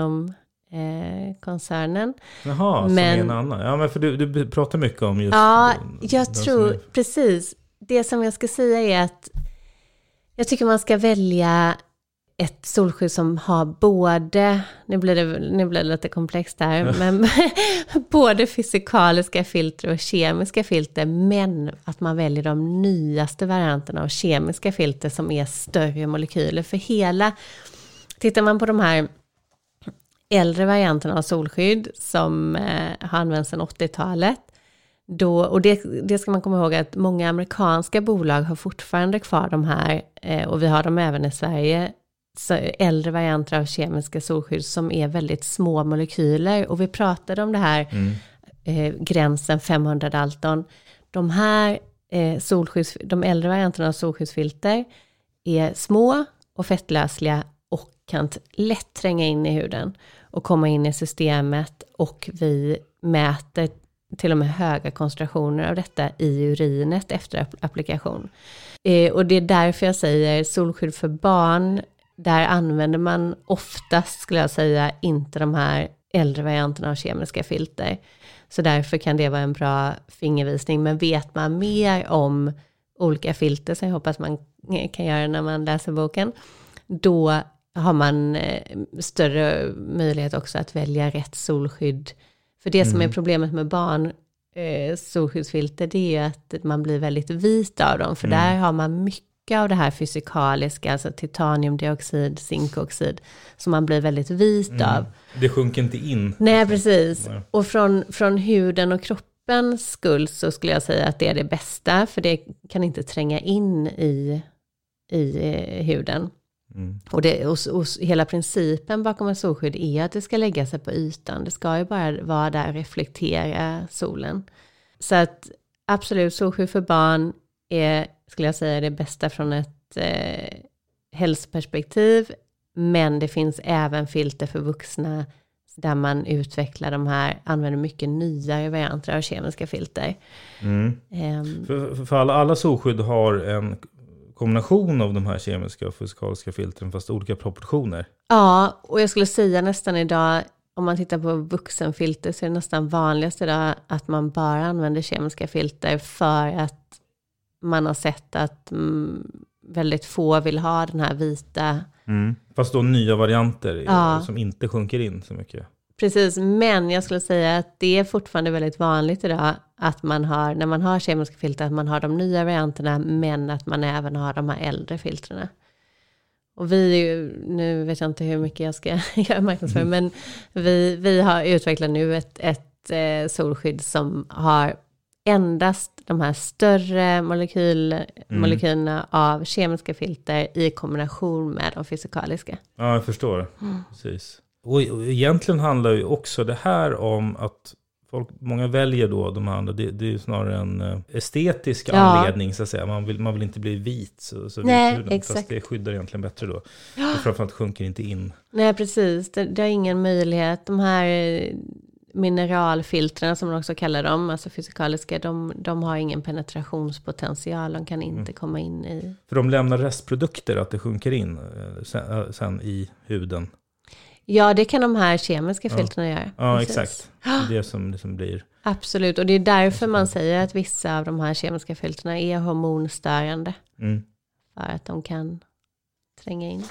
Skinom-koncernen. Eh, Jaha, men, som är en annan. Ja, men för du, du pratar mycket om just... Ja, den, jag den tror, är... precis. Det som jag ska säga är att jag tycker man ska välja ett solskydd som har både, nu blir det, nu blir det lite komplext där, men både fysikaliska filter och kemiska filter, men att man väljer de nyaste varianterna av kemiska filter som är större molekyler. För hela, tittar man på de här äldre varianterna av solskydd som eh, har använts sedan åttiotalet, då, och det, det ska man komma ihåg att många amerikanska bolag har fortfarande kvar de här, eh, och vi har dem även i Sverige, så äldre varianter av kemiska solskydd som är väldigt små molekyler. Och vi pratade om det här mm. eh, gränsen femhundra Dalton. De här eh, solskydds, de äldre varianterna av solskyddsfilter är små och fettlösliga och kan t- lätt tränga in i huden och komma in i systemet, och vi mäter till och med höga koncentrationer av detta i urinet efter applikation. Eh, och det är därför jag säger solskydd för barn. Där använder man oftast, skulle jag säga, inte de här äldre varianterna av kemiska filter. Så därför kan det vara en bra fingervisning. Men vet man mer om olika filter, som jag hoppas man kan göra när man läser boken, då har man större möjlighet också att välja rätt solskydd. För det mm. som är problemet med barn eh, solskyddsfilter, det är att man blir väldigt vit av dem. För mm. där har man mycket av det här fysikaliska, alltså titaniumdioxid, zinkoxid, som man blir väldigt vit mm. av. Det sjunker inte in. Nej, precis. Nej. Och från, från huden och kroppens skull så skulle jag säga att det är det bästa, för det kan inte tränga in i, i eh, huden. Mm. Och, det, och, och hela principen bakom en solskydd är att det ska lägga sig på ytan. Det ska ju bara vara där och reflektera solen. Så att absolut, solskydd för barn är, skulle jag säga, det bästa från ett eh, hälsoperspektiv. Men det finns även filter för vuxna där man utvecklar de här, använder mycket nyare varianter av kemiska filter. Mm. Um, för, för alla, alla solskydd har en kombination av de här kemiska och fysikaliska filtren, fast olika proportioner. Ja, och jag skulle säga nästan idag, om man tittar på vuxenfilter, så är det nästan vanligast idag att man bara använder kemiska filter för att man har sett att mm, väldigt få vill ha den här vita. Mm. Fast då nya varianter ja. som inte sjunker in så mycket. Precis, men jag skulle säga att det är fortfarande väldigt vanligt idag att man har, när man har kemiska filter, att man har de nya varianterna, men att man även har de här äldre filtrerna. Och vi, nu vet jag inte hur mycket jag ska göra marknadsföring, mm. men vi, vi har utvecklat nu ett, ett eh, solskydd som har endast de här större molekyl, mm. molekylerna av kemiska filter i kombination med de fysikaliska. Ja, jag förstår. Mm. Precis. Och egentligen handlar ju också det här om att folk, många väljer då de andra, det, det är ju snarare en estetisk ja. anledning så att säga. Man vill, man vill inte bli vit så, så Nej, vit exakt. Fast det skyddar egentligen bättre då. Ja. Och framförallt sjunker inte in. Nej, precis. Det, det har ingen möjlighet. De här mineralfiltrerna som man också kallar dem, alltså fysikaliska, de, de har ingen penetrationspotential. De kan inte mm. komma in i... För de lämnar restprodukter, att det sjunker in sen, sen i huden. Ja, det kan de här kemiska filtrerna ja. göra. Ja, precis. Exakt. Det är det som liksom blir... Absolut, och det är därför man säger att vissa av de här kemiska filtrerna är hormonstörande. Mm. För att de kan tränga in.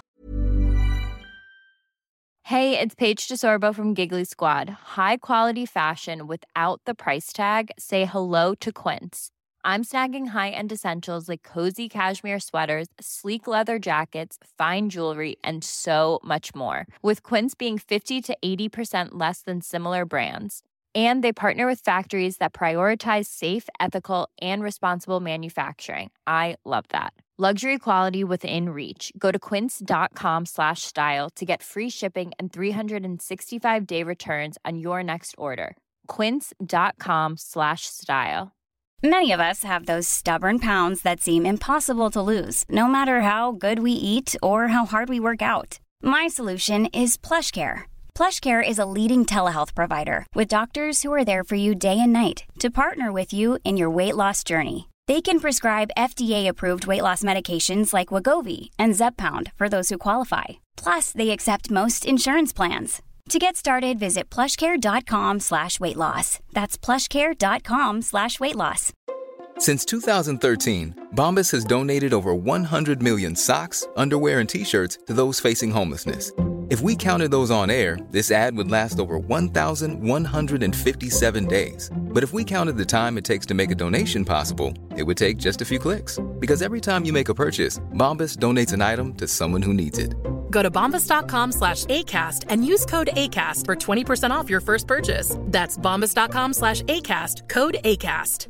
Hey, it's Paige DeSorbo from Giggly Squad. High quality fashion without the price tag. Say hello to Quince. I'm snagging high-end essentials like cozy cashmere sweaters, sleek leather jackets, fine jewelry, and so much more. With Quince being fifty to eighty percent less than similar brands. And they partner with factories that prioritize safe, ethical, and responsible manufacturing. I love that. Luxury quality within reach. Go to quince.com slash style to get free shipping and three sixty-five day returns on your next order. Quince.com slash style. Many of us have those stubborn pounds that seem impossible to lose, no matter how good we eat or how hard we work out. My solution is PlushCare. PlushCare is a leading telehealth provider with doctors who are there for you day and night to partner with you in your weight loss journey. They can prescribe F D A-approved weight loss medications like Wegovy and Zepbound for those who qualify. Plus, they accept most insurance plans. To get started, visit plushcare.com slash weight loss. That's plushcare.com slash weight loss. Since two thousand thirteen, Bombas has donated over one hundred million socks, underwear, and T-shirts to those facing homelessness. If we counted those on air, this ad would last over one thousand one hundred fifty-seven days. But if we counted the time it takes to make a donation possible, it would take just a few clicks. Because every time you make a purchase, Bombas donates an item to someone who needs it. Go to bombas.com slash ACAST and use code ACAST for twenty percent off your first purchase. That's bombas.com slash ACAST, code ACAST.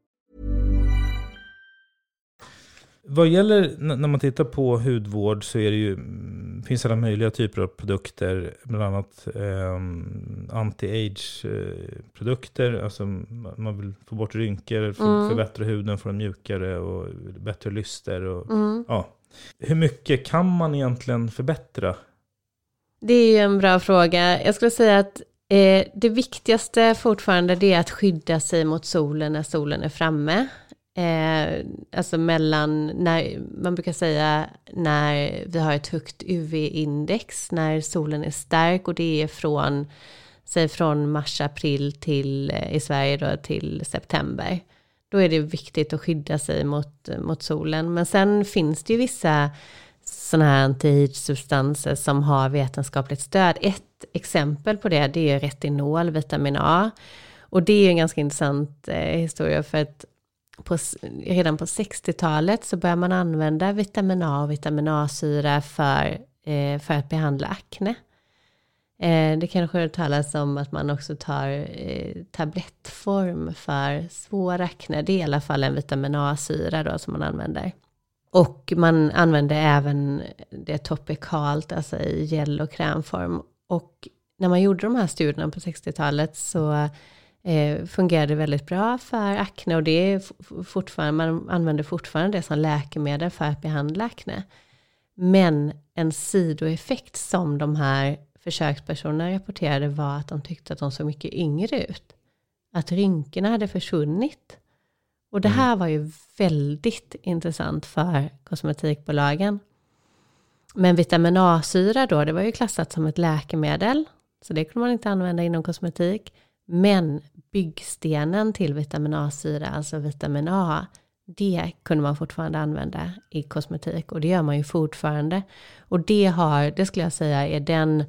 Vad gäller när man tittar på hudvård så är det ju, finns alla möjliga typer av produkter, bland annat eh, anti-age-produkter, alltså man vill få bort rynkor, för, mm. förbättra huden, få den mjukare och bättre lyster. Och, mm. ja. Hur mycket kan man egentligen förbättra? Det är ju en bra fråga. Jag skulle säga att eh, det viktigaste fortfarande det är att skydda sig mot solen när solen är framme. Eh, alltså mellan, när, man brukar säga när vi har ett högt U V-index, när solen är stark, och det är från, säg från mars, april till, i Sverige då, till september. Då är det viktigt att skydda sig mot, mot solen. Men sen finns det ju vissa sådana här anti-age-substanser som har vetenskapligt stöd. Ett exempel på det, det är retinol, vitamin A. Och det är en ganska intressant eh, historia för att på, redan på sextiotalet så börjar man använda vitamin A och vitamin A-syra för, eh, för att behandla akne. Eh, det kanske talas om att man också tar eh, tablettform för svår akne. Det är i alla fall en vitamin A-syra då som man använder. Och man använder även det topikalt, alltså i gel- och krämform. Och när man gjorde de här studierna på sextiotalet så eh, fungerade det väldigt bra för akne. Och det är fortfarande, man använder fortfarande det som läkemedel för att behandla akne. Men en sidoeffekt som de här försökspersonerna rapporterade var att de tyckte att de såg mycket yngre ut. Att rynkorna hade försvunnit. Och det här var ju väldigt intressant för kosmetikbolagen. Men vitamin A-syra då, det var ju klassat som ett läkemedel. Så det kunde man inte använda inom kosmetik. Men byggstenen till vitamin A-syra, alltså vitamin A, det kunde man fortfarande använda i kosmetik. Och det gör man ju fortfarande. Och det har, det skulle jag säga är den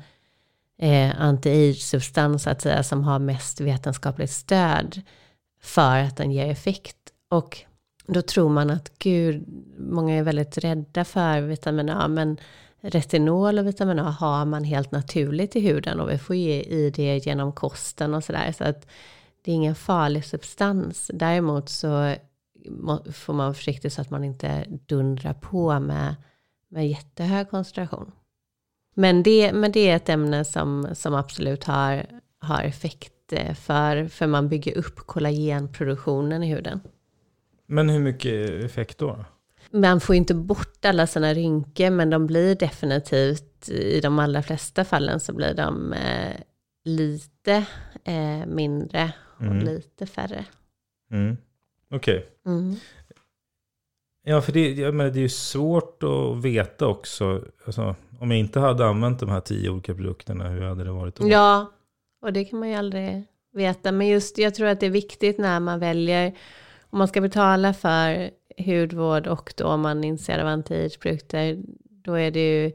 eh, anti-age-substans att säga, som har mest vetenskapligt stöd för att den ger effekt. Och då tror man att gud, många är väldigt rädda för vitamin A, men retinol och vitamin A har man helt naturligt i huden och vi får ge i det genom kosten och sådär. Så att det är ingen farlig substans. Däremot så får man vara försiktig så att man inte dundrar på med, med jättehög koncentration. Men det, men det är ett ämne som, som absolut har, har effekt för, för man bygger upp kollagenproduktionen i huden. Men hur mycket effekt då? Man får inte bort alla såna rynkor, men de blir definitivt, i de allra flesta fallen så blir de eh, lite eh, mindre och mm. lite färre. Mm. Okej. Okay. Mm. Ja, för det, jag menar, det är ju svårt att veta också. Alltså, om jag inte hade använt de här tio olika produkterna, hur hade det varit då? Ja, och det kan man ju aldrig veta. Men just jag tror att det är viktigt när man väljer, om man ska betala för hudvård och då om man är intresserad av anti-age-produkter, då är det ju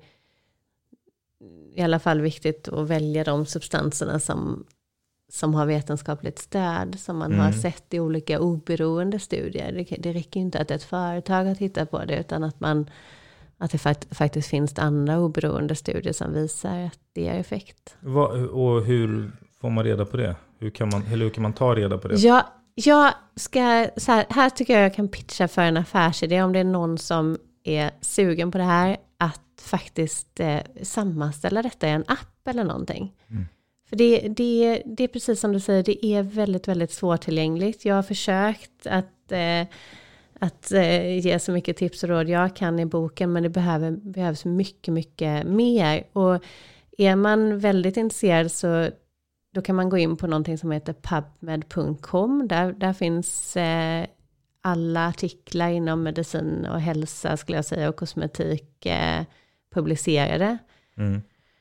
i alla fall viktigt att välja de substanserna som, som har vetenskapligt stöd, som man mm. har sett i olika oberoende studier. Det, det räcker ju inte att ett företag har tittat på det, utan att, man, att det fakt, faktiskt finns andra oberoende studier som visar att det är effekt. Va, och hur får man reda på det? Hur kan man, eller hur kan man ta reda på det? Ja, jag ska, så här, här tycker jag jag kan pitcha för en affärsidé om det är någon som är sugen på det här, att faktiskt eh, sammanställa detta i en app eller någonting. Mm. För det, det, det är precis som du säger, det är väldigt, väldigt svårtillgängligt. Jag har försökt att, eh, att eh, ge så mycket tips och råd jag kan i boken, men det behöver, behövs mycket, mycket mer. Och är man väldigt intresserad så då kan man gå in på någonting som heter pubmed punkt com. Där, där finns eh, alla artiklar inom medicin och hälsa, skulle jag säga, och kosmetik eh, publicerade. Mm.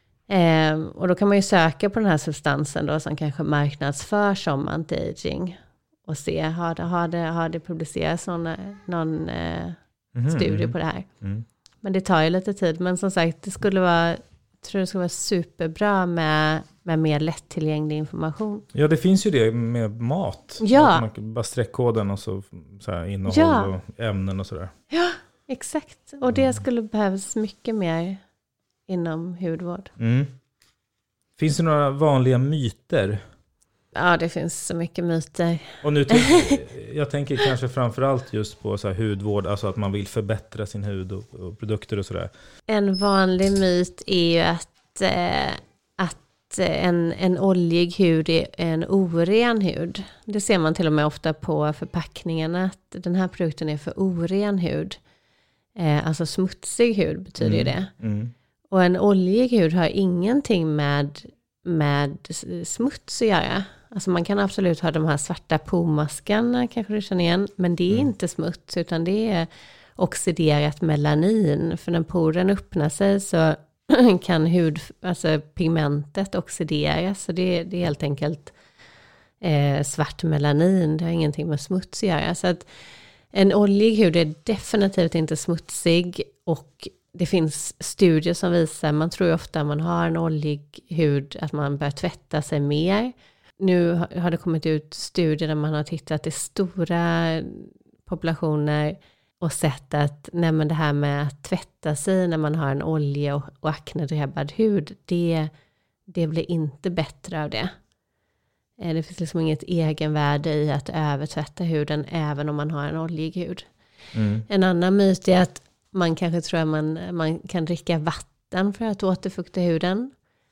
Eh, och då kan man ju söka på den här substansen då, som kanske marknadsförs som anti-aging. Och se, har det, har det, har det publicerats någon, någon eh, mm. studie på det här? Mm. Men det tar ju lite tid. Men som sagt, det skulle vara, jag tror det skulle vara superbra med... med mer lättillgänglig information. Ja, det finns ju det med mat. Ja. Man kan bara streckkoden och så, så här, innehåll ja. och ämnen och sådär. Ja, exakt. Och det skulle behövas mycket mer inom hudvård. Mm. Finns det några vanliga myter? Ja, det finns så mycket myter. Och nu tänker, jag tänker kanske framförallt just på så här hudvård, alltså att man vill förbättra sin hud och, och produkter och sådär. En vanlig myt är ju att, eh, att en, en oljig hud är en oren hud. Det ser man till och med ofta på förpackningarna, att den här produkten är för oren hud. Eh, alltså smutsig hud betyder mm. det. Mm. Och en oljig hud har ingenting med, med smuts att göra. Alltså man kan absolut ha de här svarta pomaskarna, kanske du känner igen, men det är mm. inte smuts, utan det är oxiderat melanin. För när poren öppnar sig så kan hud, alltså pigmentet oxideras, så det, det är helt enkelt eh, svart melanin, det har ingenting med smuts att göra. Så att en oljig hud är definitivt inte smutsig, och det finns studier som visar, man tror ju ofta att man har en oljig hud att man bör tvätta sig mer. nu har det kommit ut studier där man har tittat i stora populationer och sett att nej, men det här med att tvätta sig när man har en olje och, och aknedrabbad hud, det, det blir inte bättre av det. Det finns liksom inget egenvärde i att övertvätta huden även om man har en oljig hud. Mm. En annan myt är att man kanske tror att man, man kan dricka vatten för att återfukta huden.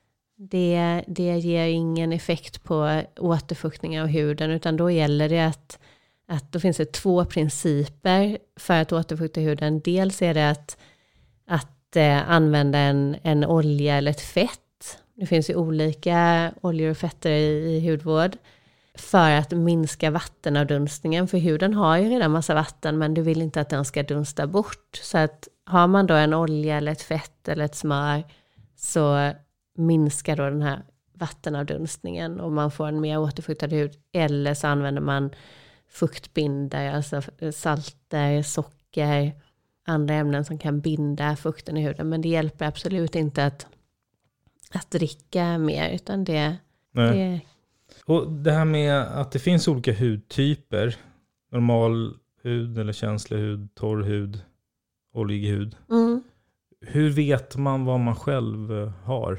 Det, det ger ingen effekt på återfuktning av huden, utan då gäller det att, att då finns det två principer för att återfukta huden. Dels är det att, att eh, använda en, en olja eller ett fett. Det finns ju olika oljor och fetter i, i hudvård för att minska vattenavdunstningen. För huden har ju redan massa vatten, men du vill inte att den ska dunsta bort. Så att har man då en olja eller ett fett eller ett smör, så minskar då den här vattenavdunstningen och man får en mer återfuktad hud. Eller så använder man fuktbindare, alltså salter, socker, andra ämnen som kan binda fukten i huden. Men det hjälper absolut inte att, att dricka mer, utan det, det... Och det här med att det finns olika hudtyper, normal hud eller känslig hud, torr hud, oljig hud. Mm. Hur vet man vad man själv har?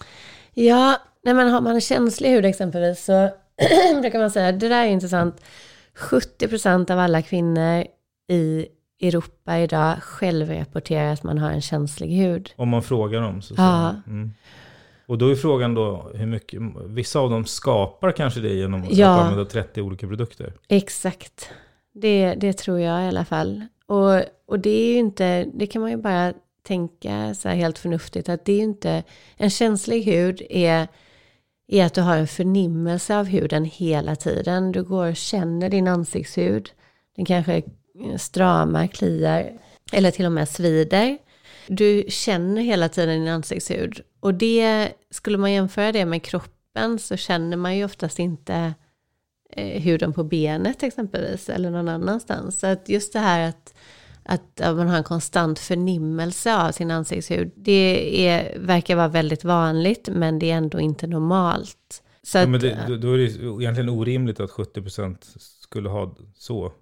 Ja, när man har man en känslig hud exempelvis, så då kan man säga, det där är intressant. sjuttio procent av alla kvinnor i Europa idag självrapporterar att man har en känslig hud. Om man frågar dem så. Ja. Mm. Och då är frågan då hur mycket, vissa av dem skapar kanske det genom ja. att använda trettio olika produkter. Exakt. Det, det tror jag i alla fall. Och, och det är ju inte, det kan man ju bara tänka så här helt förnuftigt, att det är ju inte, en känslig hud är, är att du har en förnimmelse av huden hela tiden. Du går och känner din ansiktshud. Den kanske stramar, kliar eller till och med svider. Du känner hela tiden din ansiktshud. Och det, skulle man jämföra det med kroppen, så känner man ju oftast inte eh, huden på benet exempelvis eller någon annanstans. Så att just det här att, att, att man har en konstant förnimmelse av sin ansiktshud, det är, verkar vara väldigt vanligt, men det är ändå inte normalt. Så ja, att, men det, då, då är det egentligen orimligt att sjuttio procent skulle ha så.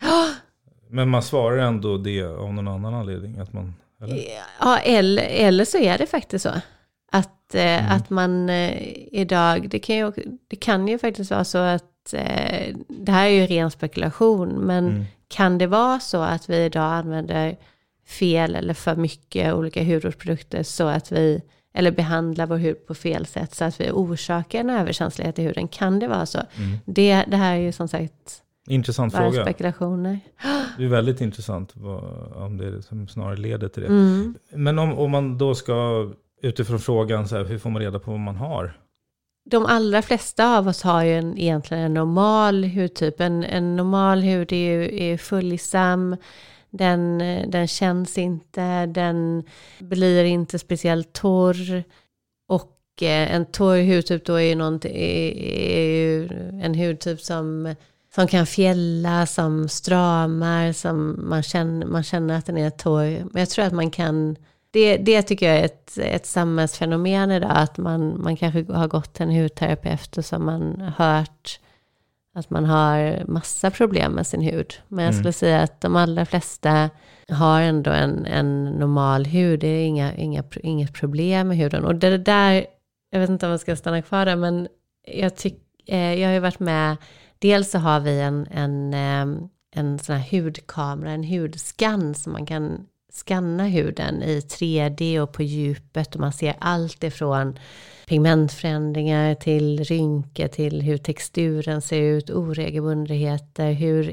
Men man svarar ändå det av någon annan anledning, att man... Eller? Ja, eller, eller så är det faktiskt så. Att, eh, mm. att man eh, idag, det kan, ju, det kan ju faktiskt vara så att, eh, det här är ju ren spekulation, men mm. kan det vara så att vi idag använder fel eller för mycket olika hudvårdsprodukter så att vi, eller behandlar vår hud på fel sätt så att vi orsakar en överkänslighet i huden? Kan det vara så? Mm. Det, det här är ju som sagt... Intressant bara fråga. Spekulationer. Det är väldigt intressant vad, om det som snarare leder till det. Mm. Men om, om man då ska utifrån frågan så här, hur får man reda på vad man har? De allra flesta av oss har ju en, egentligen en normal hudtyp. En, en normal hud är ju är följsam. Den, den känns inte. Den blir inte speciellt torr. Och eh, en torr hudtyp då är ju, någonting, är, är ju en hudtyp som... som kan fjälla, som stramar, som man känner, man känner att den är torr. Men jag tror att man kan, det, det tycker jag är ett, ett samhällsfenomen idag, att man, man kanske har gått till en hudterapeut och som man hört att man har massa problem med sin hud. Men jag skulle mm. säga att de allra flesta har ändå en, en normal hud. Det är inga, inga, inget problem med huden. Och det där, jag vet inte om jag ska stanna kvar där, men jag, tyck, eh, jag har ju varit med. Dels så har vi en, en, en sån här hudkamera, en hudskann som man kan skanna huden i tre D och på djupet. Och man ser allt ifrån pigmentförändringar till rynkor, till hur texturen ser ut, oregelbundenheter, hur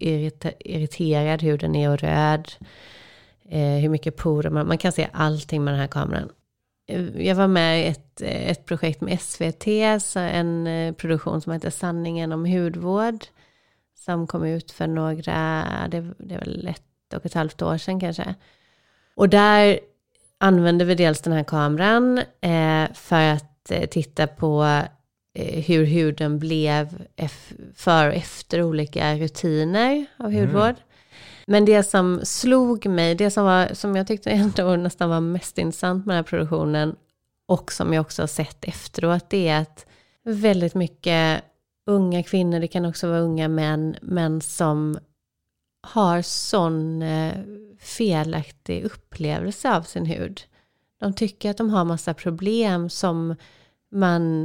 irriterad huden är och röd, hur mycket porer man, man kan se allting med den här kameran. Jag var med i ett, ett projekt med S V T, en produktion som heter Sanningen om hudvård, som kom ut för några, det, det är väl ett och ett halvt år sedan kanske. Och där använde vi dels den här kameran eh, för att eh, titta på eh, hur huden blev eff- för och efter olika rutiner av hudvård. Mm. Men det som slog mig, det som, var, som jag tyckte ändå nästan var mest intressant med den här produktionen, och som jag också har sett efteråt, det är att väldigt mycket unga kvinnor, det kan också vara unga män, men som har sån eh, felaktig upplevelse av sin hud. De tycker att de har massa problem som man,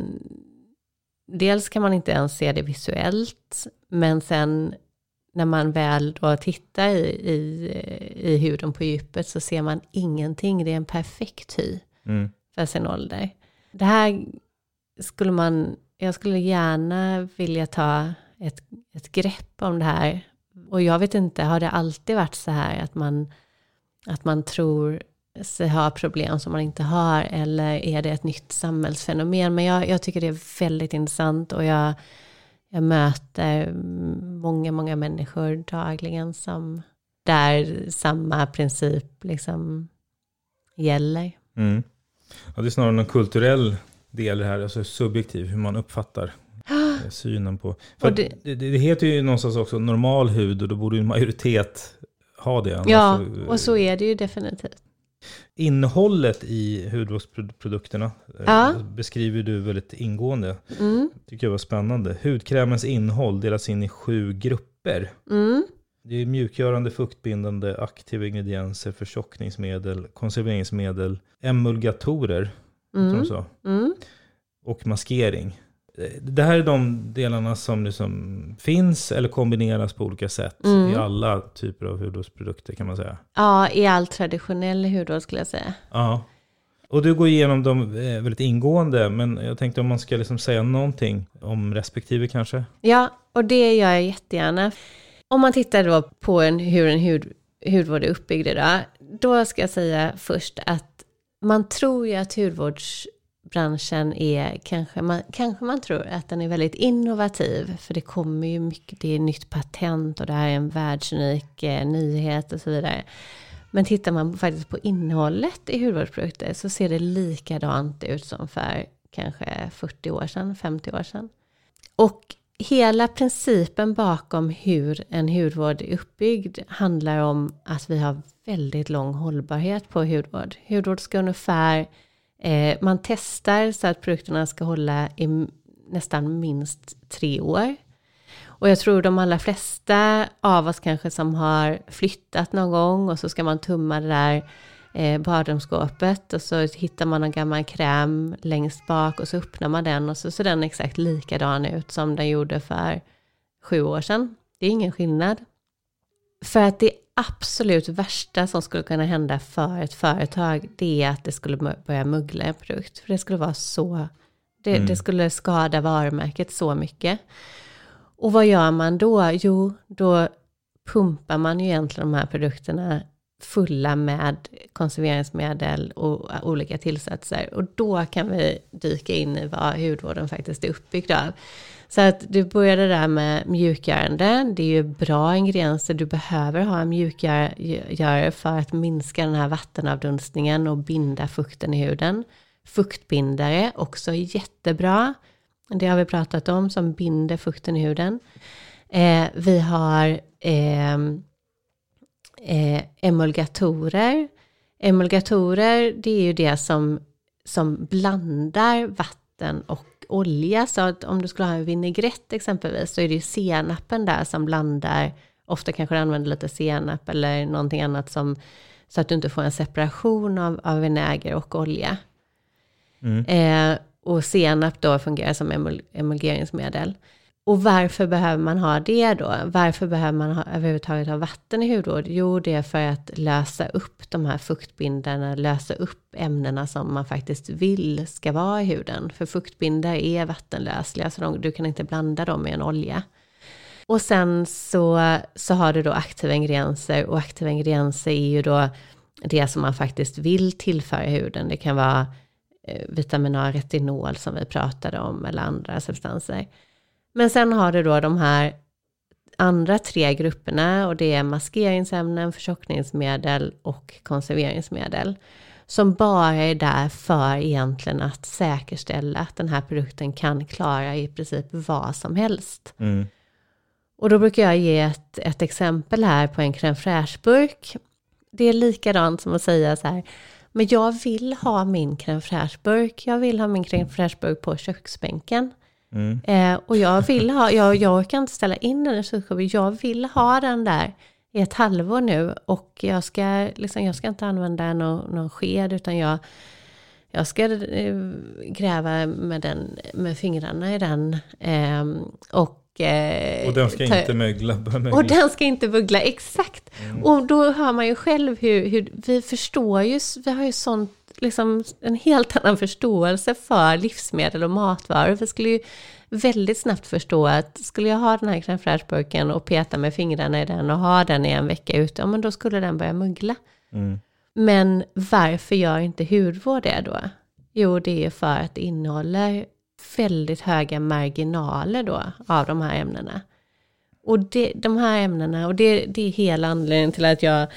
dels kan man inte ens se det visuellt, men sen när man väl då tittar i, i, i huden på djupet så ser man ingenting. Det är en perfekt hy mm. för sin ålder. Det här skulle man, jag skulle gärna vilja ta ett, ett grepp om det här. Och jag vet inte, har det alltid varit så här att man, att man tror sig ha problem som man inte har, eller är det ett nytt samhällsfenomen? Men jag, jag tycker det är väldigt intressant, och jag, jag möter många, många människor dagligen som där samma princip liksom gäller. Mm. Ja, det är snarare en kulturell del här, alltså subjektiv, hur man uppfattar synen på. För det, det, det heter ju någonstans också normal hud, och då borde ju en majoritet ha det. Ja, så, och så är det ju definitivt. Innehållet i hudvårdsprodukterna ja. beskriver du väldigt ingående. Mm. Tycker jag var spännande. Hudkrämens innehåll delas in i sju grupper. Mm. Det är mjukgörande, fuktbindande, aktiva ingredienser, förtjockningsmedel, konserveringsmedel, emulgatorer mm. så. Mm. och maskering. Det här är de delarna som liksom finns eller kombineras på olika sätt mm. i alla typer av hudvårdsprodukter, kan man säga. Ja, i all traditionell hudvård skulle jag säga. Ja, och du går igenom dem väldigt ingående, men jag tänkte om man ska liksom säga någonting om respektive kanske. Ja, och det gör jag jättegärna. Om man tittar då på en, hur en hud, hudvård är uppbyggd idag, då ska jag säga först att man tror ju att hudvårds branschen är, kanske man, kanske man tror att den är väldigt innovativ, för det kommer ju mycket, det är nytt patent och det här är en världsunik eh, nyhet och så vidare. Men tittar man faktiskt på innehållet i hudvårdsprodukter så ser det likadant ut som för kanske fyrtio år sedan, femtio år sedan. Och hela principen bakom hur en hudvård är uppbyggd handlar om att vi har väldigt lång hållbarhet på hudvård. Hudvård ska ungefär Eh, man testar så att produkterna ska hålla i nästan minst tre år. Och jag tror de allra flesta av oss kanske som har flyttat någon gång, och så ska man tumma det där eh, badrumsskåpet, och så hittar man en gammal kräm längst bak, och så öppnar man den, och så ser den exakt likadan ut som den gjorde för sju år sedan. Det är ingen skillnad. För att det absolut värsta som skulle kunna hända för ett företag, det är att det skulle börja muggla en produkt. För det skulle vara så, det, mm. det skulle skada varumärket så mycket. Och vad gör man då? Jo, då pumpar man ju egentligen de här produkterna fulla med konserveringsmedel och olika tillsatser. Och då kan vi dyka in i vad hudvården faktiskt är uppbyggd av. Så att du började där med mjukgörande. Det är ju bra ingredienser. Du behöver ha en mjukgörare för att minska den här vattenavdunstningen och binda fukten i huden. Fuktbindare, också jättebra. Det har vi pratat om, som binder fukten i huden. Eh, vi har eh, eh, emulgatorer. Emulgatorer, det är ju det som, som blandar vatten och olja. Så att om du skulle ha en vinägrett exempelvis, så är det ju senapen där som blandar. Ofta kanske du använder lite senap eller någonting annat, som, så att du inte får en separation av, av vinäger och olja. Mm. Eh, och senap då fungerar som emul- emulgeringsmedel. Och varför behöver man ha det då? Varför behöver man ha, överhuvudtaget ha vatten i hudvård? Jo, det är för att lösa upp de här fuktbindarna, lösa upp ämnena som man faktiskt vill ska vara i huden. För fuktbindare är vattenlösliga, så de, du kan inte blanda dem med en olja. Och sen så, så har du då aktiva ingredienser, och aktiva ingredienser är ju då det som man faktiskt vill tillföra i huden. Det kan vara eh, vitamin A, retinol som vi pratade om, eller andra substanser. Men sen har du då de här andra tre grupperna, och det är maskeringsämnen, förtjockningsmedel och konserveringsmedel, som bara är där för egentligen att säkerställa att den här produkten kan klara i princip vad som helst. Mm. Och då brukar jag ge ett, ett exempel här på en crème fraîche-burk. Det är likadant som att säga så här: men jag vill ha min crème fraîche-burk. Jag vill ha min crème fraîche-burk på köksbänken. Mm. Eh, och jag vill ha, jag, jag kan inte ställa in den i kylskåpet. Jag vill ha den där i ett halvår nu. Och jag ska, liksom, jag ska inte använda någon, någon sked, utan jag, jag ska eh, gräva med, den, med fingrarna i den. Eh, och Och den ska inte mögla. mögla. Och den ska inte buggla, exakt. Mm. Och då hör man ju själv hur, hur vi förstår ju, vi har ju sånt, liksom en helt annan förståelse för livsmedel och matvaror. Vi skulle ju väldigt snabbt förstå att skulle jag ha den här crème fraîche-burken och peta med fingrarna i den och ha den i en vecka ute, ja, men då skulle den börja muggla. Mm. Men varför gör inte hudvård det då? Jo, det är för att det innehåller väldigt höga marginaler då av de här ämnena. Och det, de här ämnena, och det, det är hela anledningen till att jag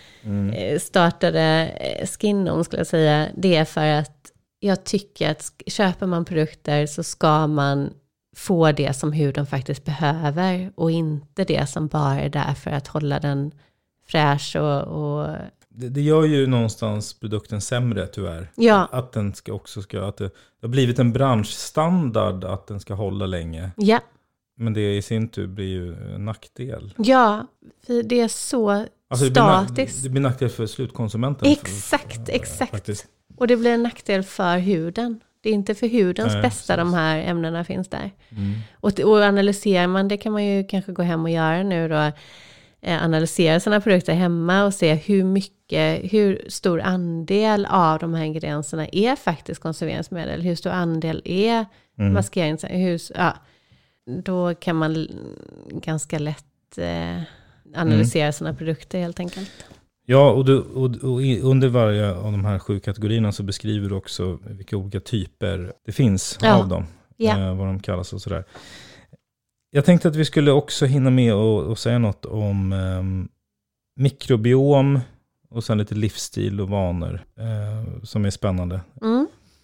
mm. startade Skinom, skulle jag säga. Det är för att jag tycker att köper man produkter så ska man få det som huden faktiskt behöver och inte det som bara är där för att hålla den fräsch och... och Det, det gör ju någonstans produkten sämre, tyvärr. Ja. Att den ska också ska, att det, det har blivit en branschstandard att den ska hålla länge. Ja. Men det i sin tur blir ju en nackdel. Ja, för det är så alltså det statiskt. Blir, det blir nackdel för slutkonsumenten. Exakt, för, för, exakt. Faktiskt. Och det blir en nackdel för huden. Det är inte för hudens Nej, bästa precis. de här ämnena finns där. Mm. Och, och analyserar man, det kan man ju kanske gå hem och göra nu då. Eh, analysera sina produkter hemma och se hur mycket, hur stor andel av de här ingredienserna är faktiskt konserveringsmedel. Hur stor andel är mm. maskeringsmedel. Ja, då kan man ganska lätt eh, analysera mm. sina produkter helt enkelt. Ja, och, du, och, och under varje av de här sju kategorierna så beskriver du också vilka olika typer det finns ja. av dem. Ja. Eh, vad de kallas och sådär. Jag tänkte att vi skulle också hinna med och, och säga något om eh, mikrobiom och sen lite livsstil och vanor eh, som är spännande. Mm.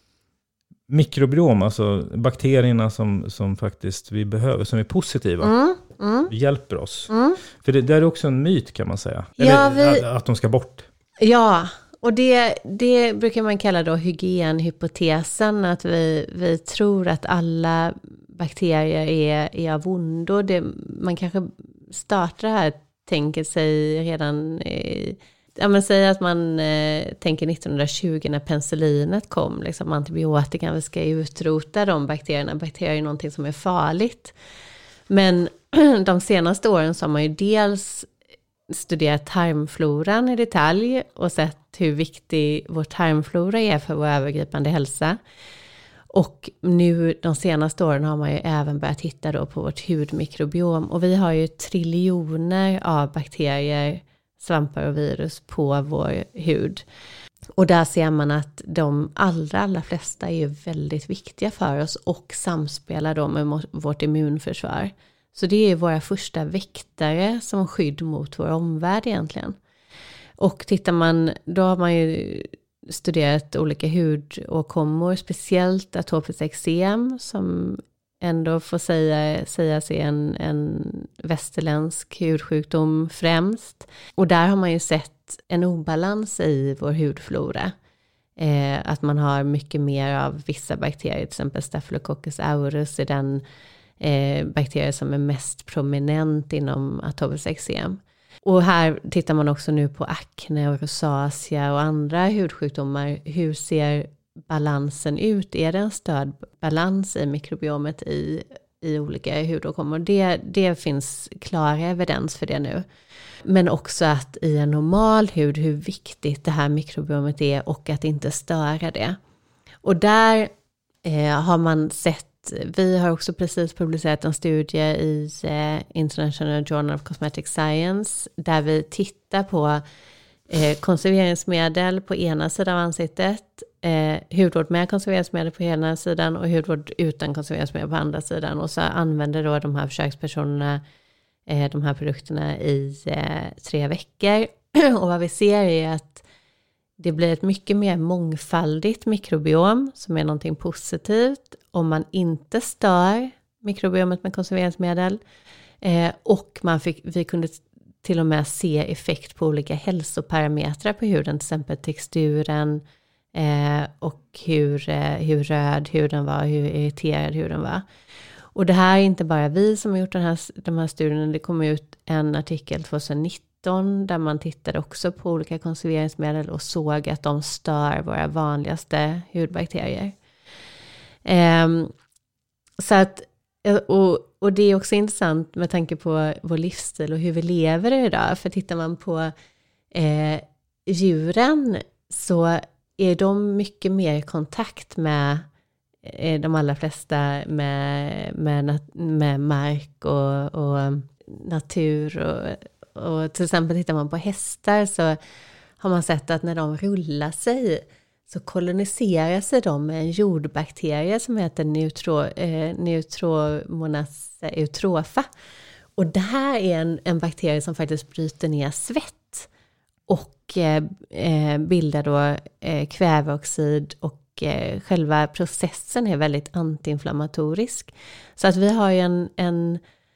Mikrobiom, alltså bakterierna som, som faktiskt vi behöver, som är positiva. Mm. Mm. Hjälper oss. Mm. För det, det är också en myt, kan man säga. Ja, Eller vi... att, att de ska bort. Ja, och det, det brukar man kalla då hygienhypotesen. Att vi, vi tror att alla bakterier är, är av ondo. Det, man kanske startar det här, tänker sig redan... I, ja, men säg att man eh, tänker nittonhundratjugo när penicillinet kom. Liksom antibiotikan, vi ska utrota de bakterierna. Bakterier är någonting som är farligt. Men de senaste åren så har man ju dels studerat tarmfloran i detalj och sett hur viktig vår tarmflora är för vår övergripande hälsa. Och nu de senaste åren har man ju även börjat titta då på vårt hudmikrobiom. Och vi har ju triljoner av bakterier, svampar och virus på vår hud. Och där ser man att de allra, allra flesta är ju väldigt viktiga för oss och samspelar då med vårt immunförsvar. Så det är våra första väktare som skydd mot vår omvärld egentligen. Och tittar man, då har man ju studerat olika hudåkommor, speciellt atopiskt eksem som ändå får säga, säga sig en, en västerländsk hudsjukdom främst. Och där har man ju sett en obalans i vår hudflora. Eh, att man har mycket mer av vissa bakterier, till exempel Staphylococcus aureus är den eh, bakterier som är mest prominent inom atopiskt eksem. Och här tittar man också nu på akne och rosacea och andra hudsjukdomar. Hur ser balansen ut? Är det en störd balans i mikrobiomet i, i olika hudåkommor? Det, det finns klara evidens för det nu. Men också att i en normal hud hur viktigt det här mikrobiomet är och att inte störa det. Och där eh, har man sett, vi har också precis publicerat en studie i eh, International Journal of Cosmetic Science där vi tittar på eh, konserveringsmedel på ena sidan av ansiktet, eh, hudvård med konserveringsmedel på ena sidan och hudvård utan konserveringsmedel på andra sidan. Och så använder då de här försökspersonerna eh, de här produkterna i eh, tre veckor. Och vad vi ser är att det blir ett mycket mer mångfaldigt mikrobiom som är någonting positivt om man inte stör mikrobiomet med konserveringsmedel. Eh, och man fick, vi kunde till och med se effekt på olika hälsoparametrar på huden, till exempel texturen, Eh, och hur, eh, hur röd huden var, hur irriterad huden var. Och det här är inte bara vi som har gjort den här, de här studierna. Det kom ut en artikel tjugonitton där man tittade också på olika konserveringsmedel och såg att de stör våra vanligaste hudbakterier. Eh, så att, och, och det är också intressant med tanke på vår livsstil och hur vi lever idag. För tittar man på eh, djuren så är de mycket mer i kontakt med eh, de allra flesta med, med, med mark och, och natur. Och, och till exempel tittar man på hästar så har man sett att när de rullar sig så koloniserar sig de med en jordbakterie som heter neutro, eh, Neutromonas eutrofa. Och det här är en, en bakterie som faktiskt bryter ner svett och eh, bildar då eh, kväveoxid, och eh, själva processen är väldigt antiinflammatorisk. Så att vi har ju en, en,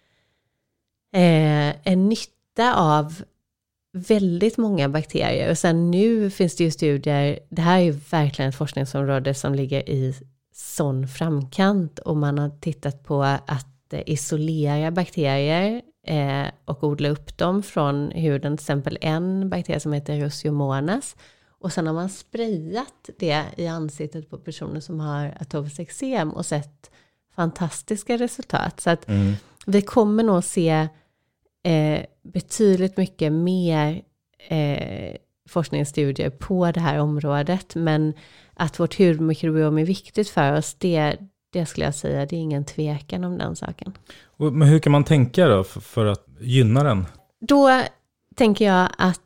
eh, en nytta av väldigt många bakterier. Och sen nu finns det ju studier, det här är ju verkligen ett forskningsområde som ligger i sån framkant, och man har tittat på att isolera bakterier eh, och odla upp dem från huden, till exempel en bakterie som heter Rosiomonas, och sen har man sprayat det i ansiktet på personer som har atopiskt eksem och sett fantastiska resultat. Så att mm. vi kommer nog se eh, betydligt mycket mer eh, forskningsstudier på det här området, men att vårt hudmikrobiom är viktigt för oss, det Det skulle jag säga, det är ingen tvekan om den saken. Men hur kan man tänka då för, för att gynna den? Då tänker jag att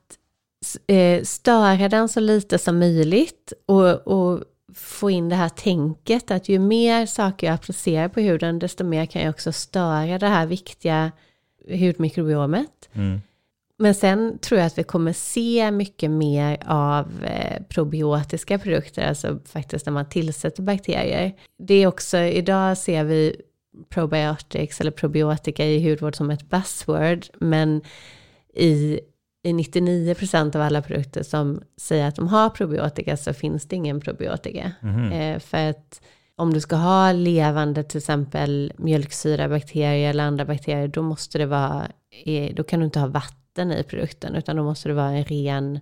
eh, störa den så lite som möjligt och, och få in det här tänket att ju mer saker jag applicerar på huden, desto mer kan jag också störa det här viktiga hudmikrobiomet. Mm. Men sen tror jag att vi kommer se mycket mer av eh, probiotiska produkter, alltså faktiskt när man tillsätter bakterier. Det är också, idag ser vi probiotics eller probiotika i hudvård som ett buzzword, men i, i nittionio procent av alla produkter som säger att de har probiotika så finns det ingen probiotika. Mm. Eh, för att om du ska ha levande till exempel mjölksyrabakterier eller andra bakterier, då måste det vara, då kan du inte ha vatten i produkten, utan då måste det vara en ren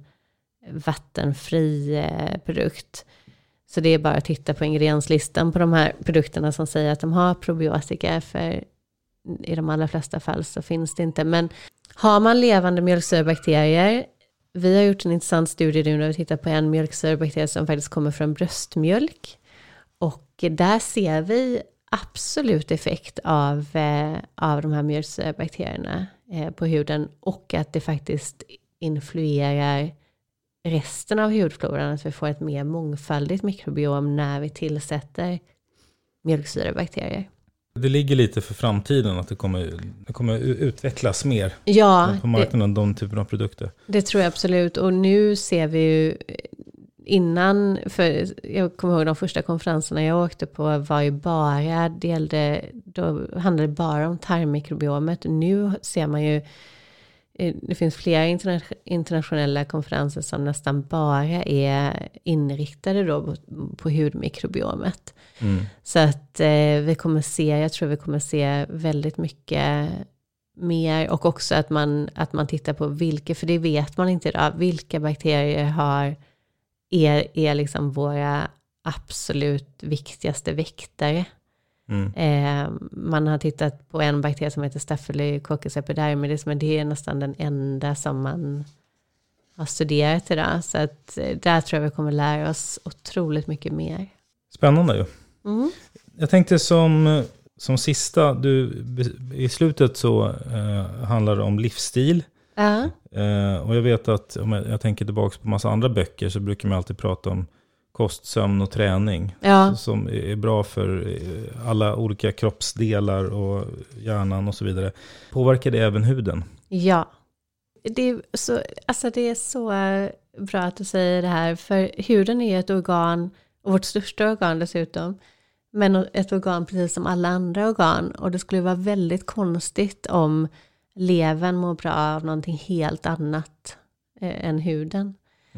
vattenfri eh, produkt. Så det är bara att titta på ingredienslistan på de här produkterna som säger att de har probiotika, för i de allra flesta fall så finns det inte. Men har man levande mjölksyrabakterier, vi har gjort en intressant studie nu när vi tittar på en mjölksyrabakterie som faktiskt kommer från bröstmjölk, och där ser vi absolut effekt av, eh, av de här mjölksyrabakterierna eh, på huden, och att det faktiskt influerar resten av hudfloran, att vi får ett mer mångfaldigt mikrobiom när vi tillsätter mjölksyrabakterier. Det ligger lite för framtiden att det kommer, det kommer utvecklas mer ja, på marknaden, det, de typer av produkter. Det tror jag absolut, och nu ser vi ju innan, för jag kommer ihåg de första konferenserna jag åkte på var ju bara, det gällde, då handlade det bara om tarmmikrobiomet. Nu ser man ju, det finns flera interna- internationella konferenser som nästan bara är inriktade då på, på hudmikrobiomet. Mm. Så att eh, vi kommer se, jag tror vi kommer se väldigt mycket mer, och också att man, att man tittar på vilka, för det vet man inte idag, vilka bakterier har är, är liksom våra absolut viktigaste väktare. Mm. Eh, man har tittat på en bakterie som heter Staphylococcus epidermidis, men det är nästan den enda som man har studerat idag. Så att där tror jag vi kommer lära oss otroligt mycket mer. Spännande ju. Mm. Jag tänkte som, som sista, du, i slutet så eh, handlar det om livsstil. Uh-huh. Eh, och jag vet att om jag, jag tänker tillbaka på massa andra böcker, så brukar man alltid prata om kost, sömn och träning. Ja. Som är bra för alla olika kroppsdelar och hjärnan och så vidare. Påverkar det även huden? Ja. Det är så, alltså det är så bra att du säger det här. För huden är ett organ, och vårt största organ dessutom. Men ett organ precis som alla andra organ. Och det skulle vara väldigt konstigt om levern mår bra av någonting helt annat eh, än huden. Mm.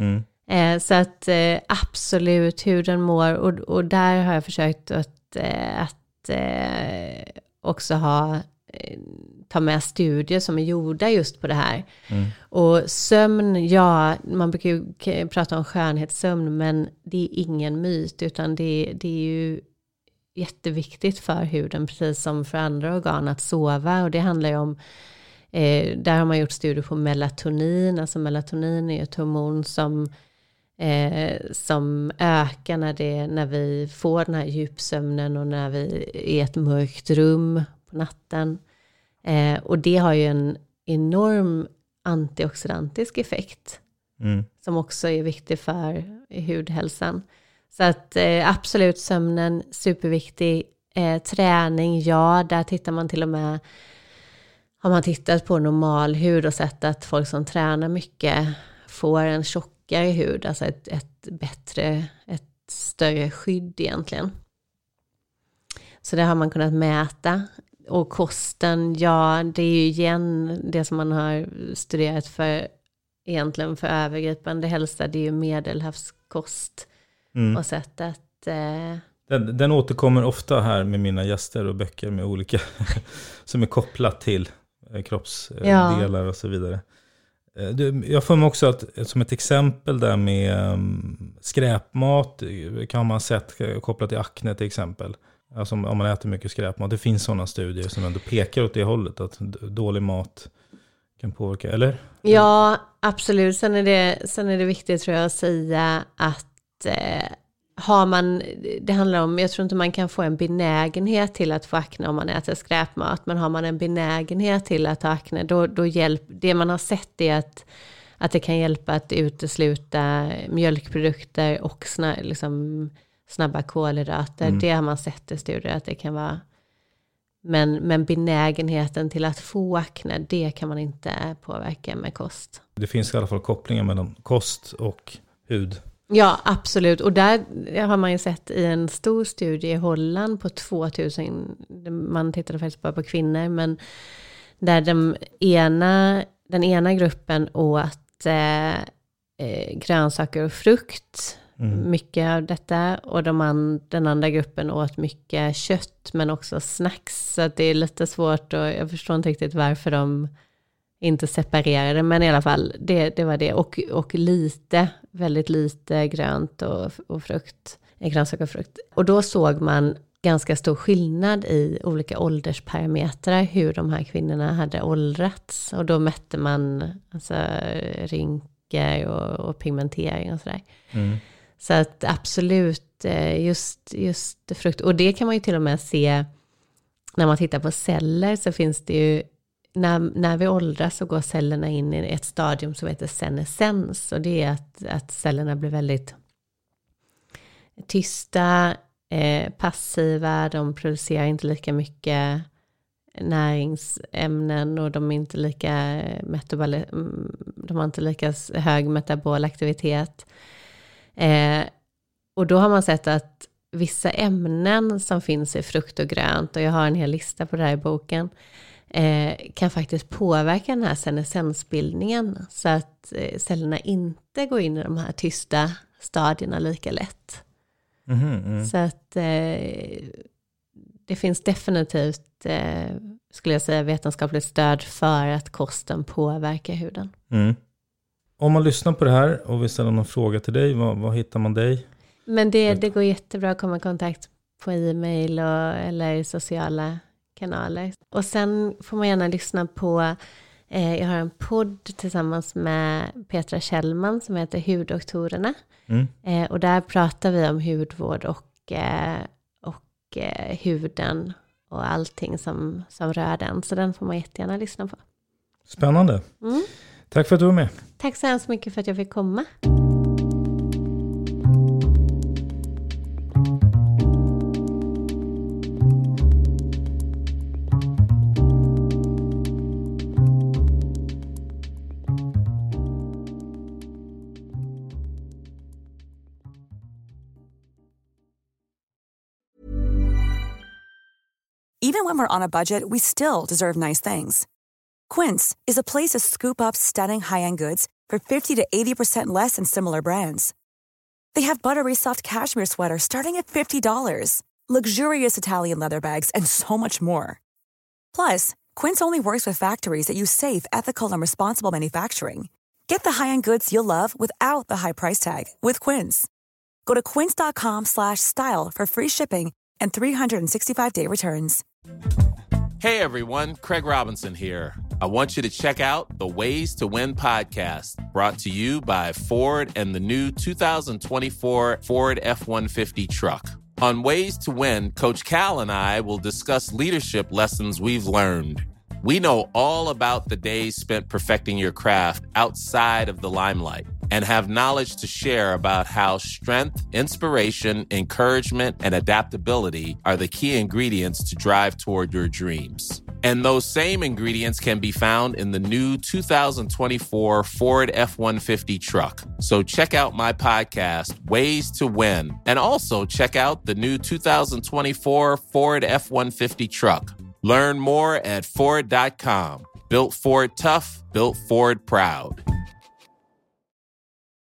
Eh, så att eh, absolut hur den mår. Och, och där har jag försökt att, eh, att eh, också ha eh, ta med studier som är gjorda just på det här. Mm. Och sömn, ja, man brukar ju prata om skönhetssömn, men det är ingen myt, utan det, det är ju jätteviktigt för huden, precis som för andra organ, att sova. Och det handlar ju om, eh, där har man gjort studier på melatonin. Alltså melatonin är ett hormon som, eh, som ökar när, det, när vi får den här djupsömnen och när vi är i ett mörkt rum på natten. Eh, och det har ju en enorm antioxidantisk effekt. Mm. Som också är viktig för hudhälsan. Så att eh, absolut sömnen, superviktig. Eh, träning, ja, där tittar man till och med, har man tittat på normal hud och sett att folk som tränar mycket får en tjockare hud, alltså ett, ett bättre, ett större skydd egentligen. Så det har man kunnat mäta. Och kosten, ja, det är ju igen det som man har studerat för, egentligen för övergripande hälsa, det är ju medelhavskost. Mm. Och sett att eh... den, den återkommer ofta här med mina gäster och böcker med olika som är kopplat till eh, kroppsdelar ja. och så vidare. Eh, du, jag får mig också att som ett exempel där med um, skräpmat kan man sett kopplat till akne till exempel. Alltså om man äter mycket skräpmat. Det finns sådana studier som ändå pekar åt det hållet, att dålig mat kan påverka, eller? Ja, absolut. Sen är det, sen är det viktigt, tror jag, att säga att eh, har man, det handlar om, jag tror inte man kan få en benägenhet till att få akne om man äter skräpmat, men har man en benägenhet till att ha akne, då, då hjälp, det man har sett är att, att det kan hjälpa att utesluta mjölkprodukter och sna, liksom, snabba kolhydrater. Mm. Det har man sett i studier att det kan vara. Men, men benägenheten till att få akne, det kan man inte påverka med kost. Det finns i alla fall kopplingar mellan kost och hud. Ja, absolut. Och där har man ju sett i en stor studie i Holland på tvåtusen, man tittade faktiskt bara på kvinnor, men där de ena, den ena gruppen åt eh, grönsaker och frukt, mm. mycket av detta, och de an, den andra gruppen åt mycket kött men också snacks, så att det är lite svårt, och jag förstår inte riktigt varför de inte separerade, men i alla fall det, det var det, och, och lite, väldigt lite grönt och, och frukt, grönsaker och frukt. Och då såg man ganska stor skillnad i olika åldersparametrar, hur de här kvinnorna hade åldrats, och då mätte man alltså rynkor och, och pigmentering och sådär. Mm. Så att absolut, just, just frukt. Och det kan man ju till och med se när man tittar på celler, så finns det ju, när, när vi åldras så går cellerna in i ett stadium som heter senescens. Och det är att, att cellerna blir väldigt tysta, eh, passiva, de producerar inte lika mycket näringsämnen, och de är inte lika metaboli- de har inte lika hög metabol aktivitet. Eh, och då har man sett att vissa ämnen som finns i frukt och grönt, och jag har en hel lista på det här i boken, eh, kan faktiskt påverka den här senescensbildningen, så att eh, cellerna inte går in i de här tysta stadierna lika lätt. Mm-hmm, mm. Så att eh, det finns definitivt, eh, skulle jag säga, vetenskapligt stöd för att kosten påverkar huden. Mm. Om man lyssnar på det här och vill ställa någon fråga till dig, vad, vad hittar man dig? Men det, det går jättebra att komma i kontakt på e-mail och, eller i sociala kanaler. Och sen får man gärna lyssna på, eh, jag har en podd tillsammans med Petra Kjellman som heter Huddoktorerna. Mm. Eh, och där pratar vi om hudvård och, eh, och eh, huden och allting som, som rör den. Så den får man jättegärna lyssna på. Spännande. Mm. Tack för att du var med. Tack så hemskt mycket för att jag fick komma. Even when we're on a budget, we still deserve nice things. Quince is a place to scoop up stunning high-end goods for fifty to eighty percent less than similar brands. They have buttery soft cashmere sweaters starting at fifty dollars, luxurious Italian leather bags, and so much more. Plus, Quince only works with factories that use safe, ethical, and responsible manufacturing. Get the high-end goods you'll love without the high price tag with Quince. Go to quince.com slash style for free shipping and three sixty-five day returns. Hey everyone, Craig Robinson here. I want you to check out the Ways to Win podcast, brought to you by Ford and the new two thousand twenty-four Ford F one fifty truck. On Ways to Win, Coach Cal and I will discuss leadership lessons we've learned. We know all about the days spent perfecting your craft outside of the limelight and have knowledge to share about how strength, inspiration, encouragement, and adaptability are the key ingredients to drive toward your dreams. And those same ingredients can be found in the new two thousand twenty-four Ford F one fifty truck. So check out my podcast, Ways to Win, and also check out the new two thousand twenty-four Ford F one fifty truck. Learn more at Ford dot com. Built Ford tough, built Ford proud.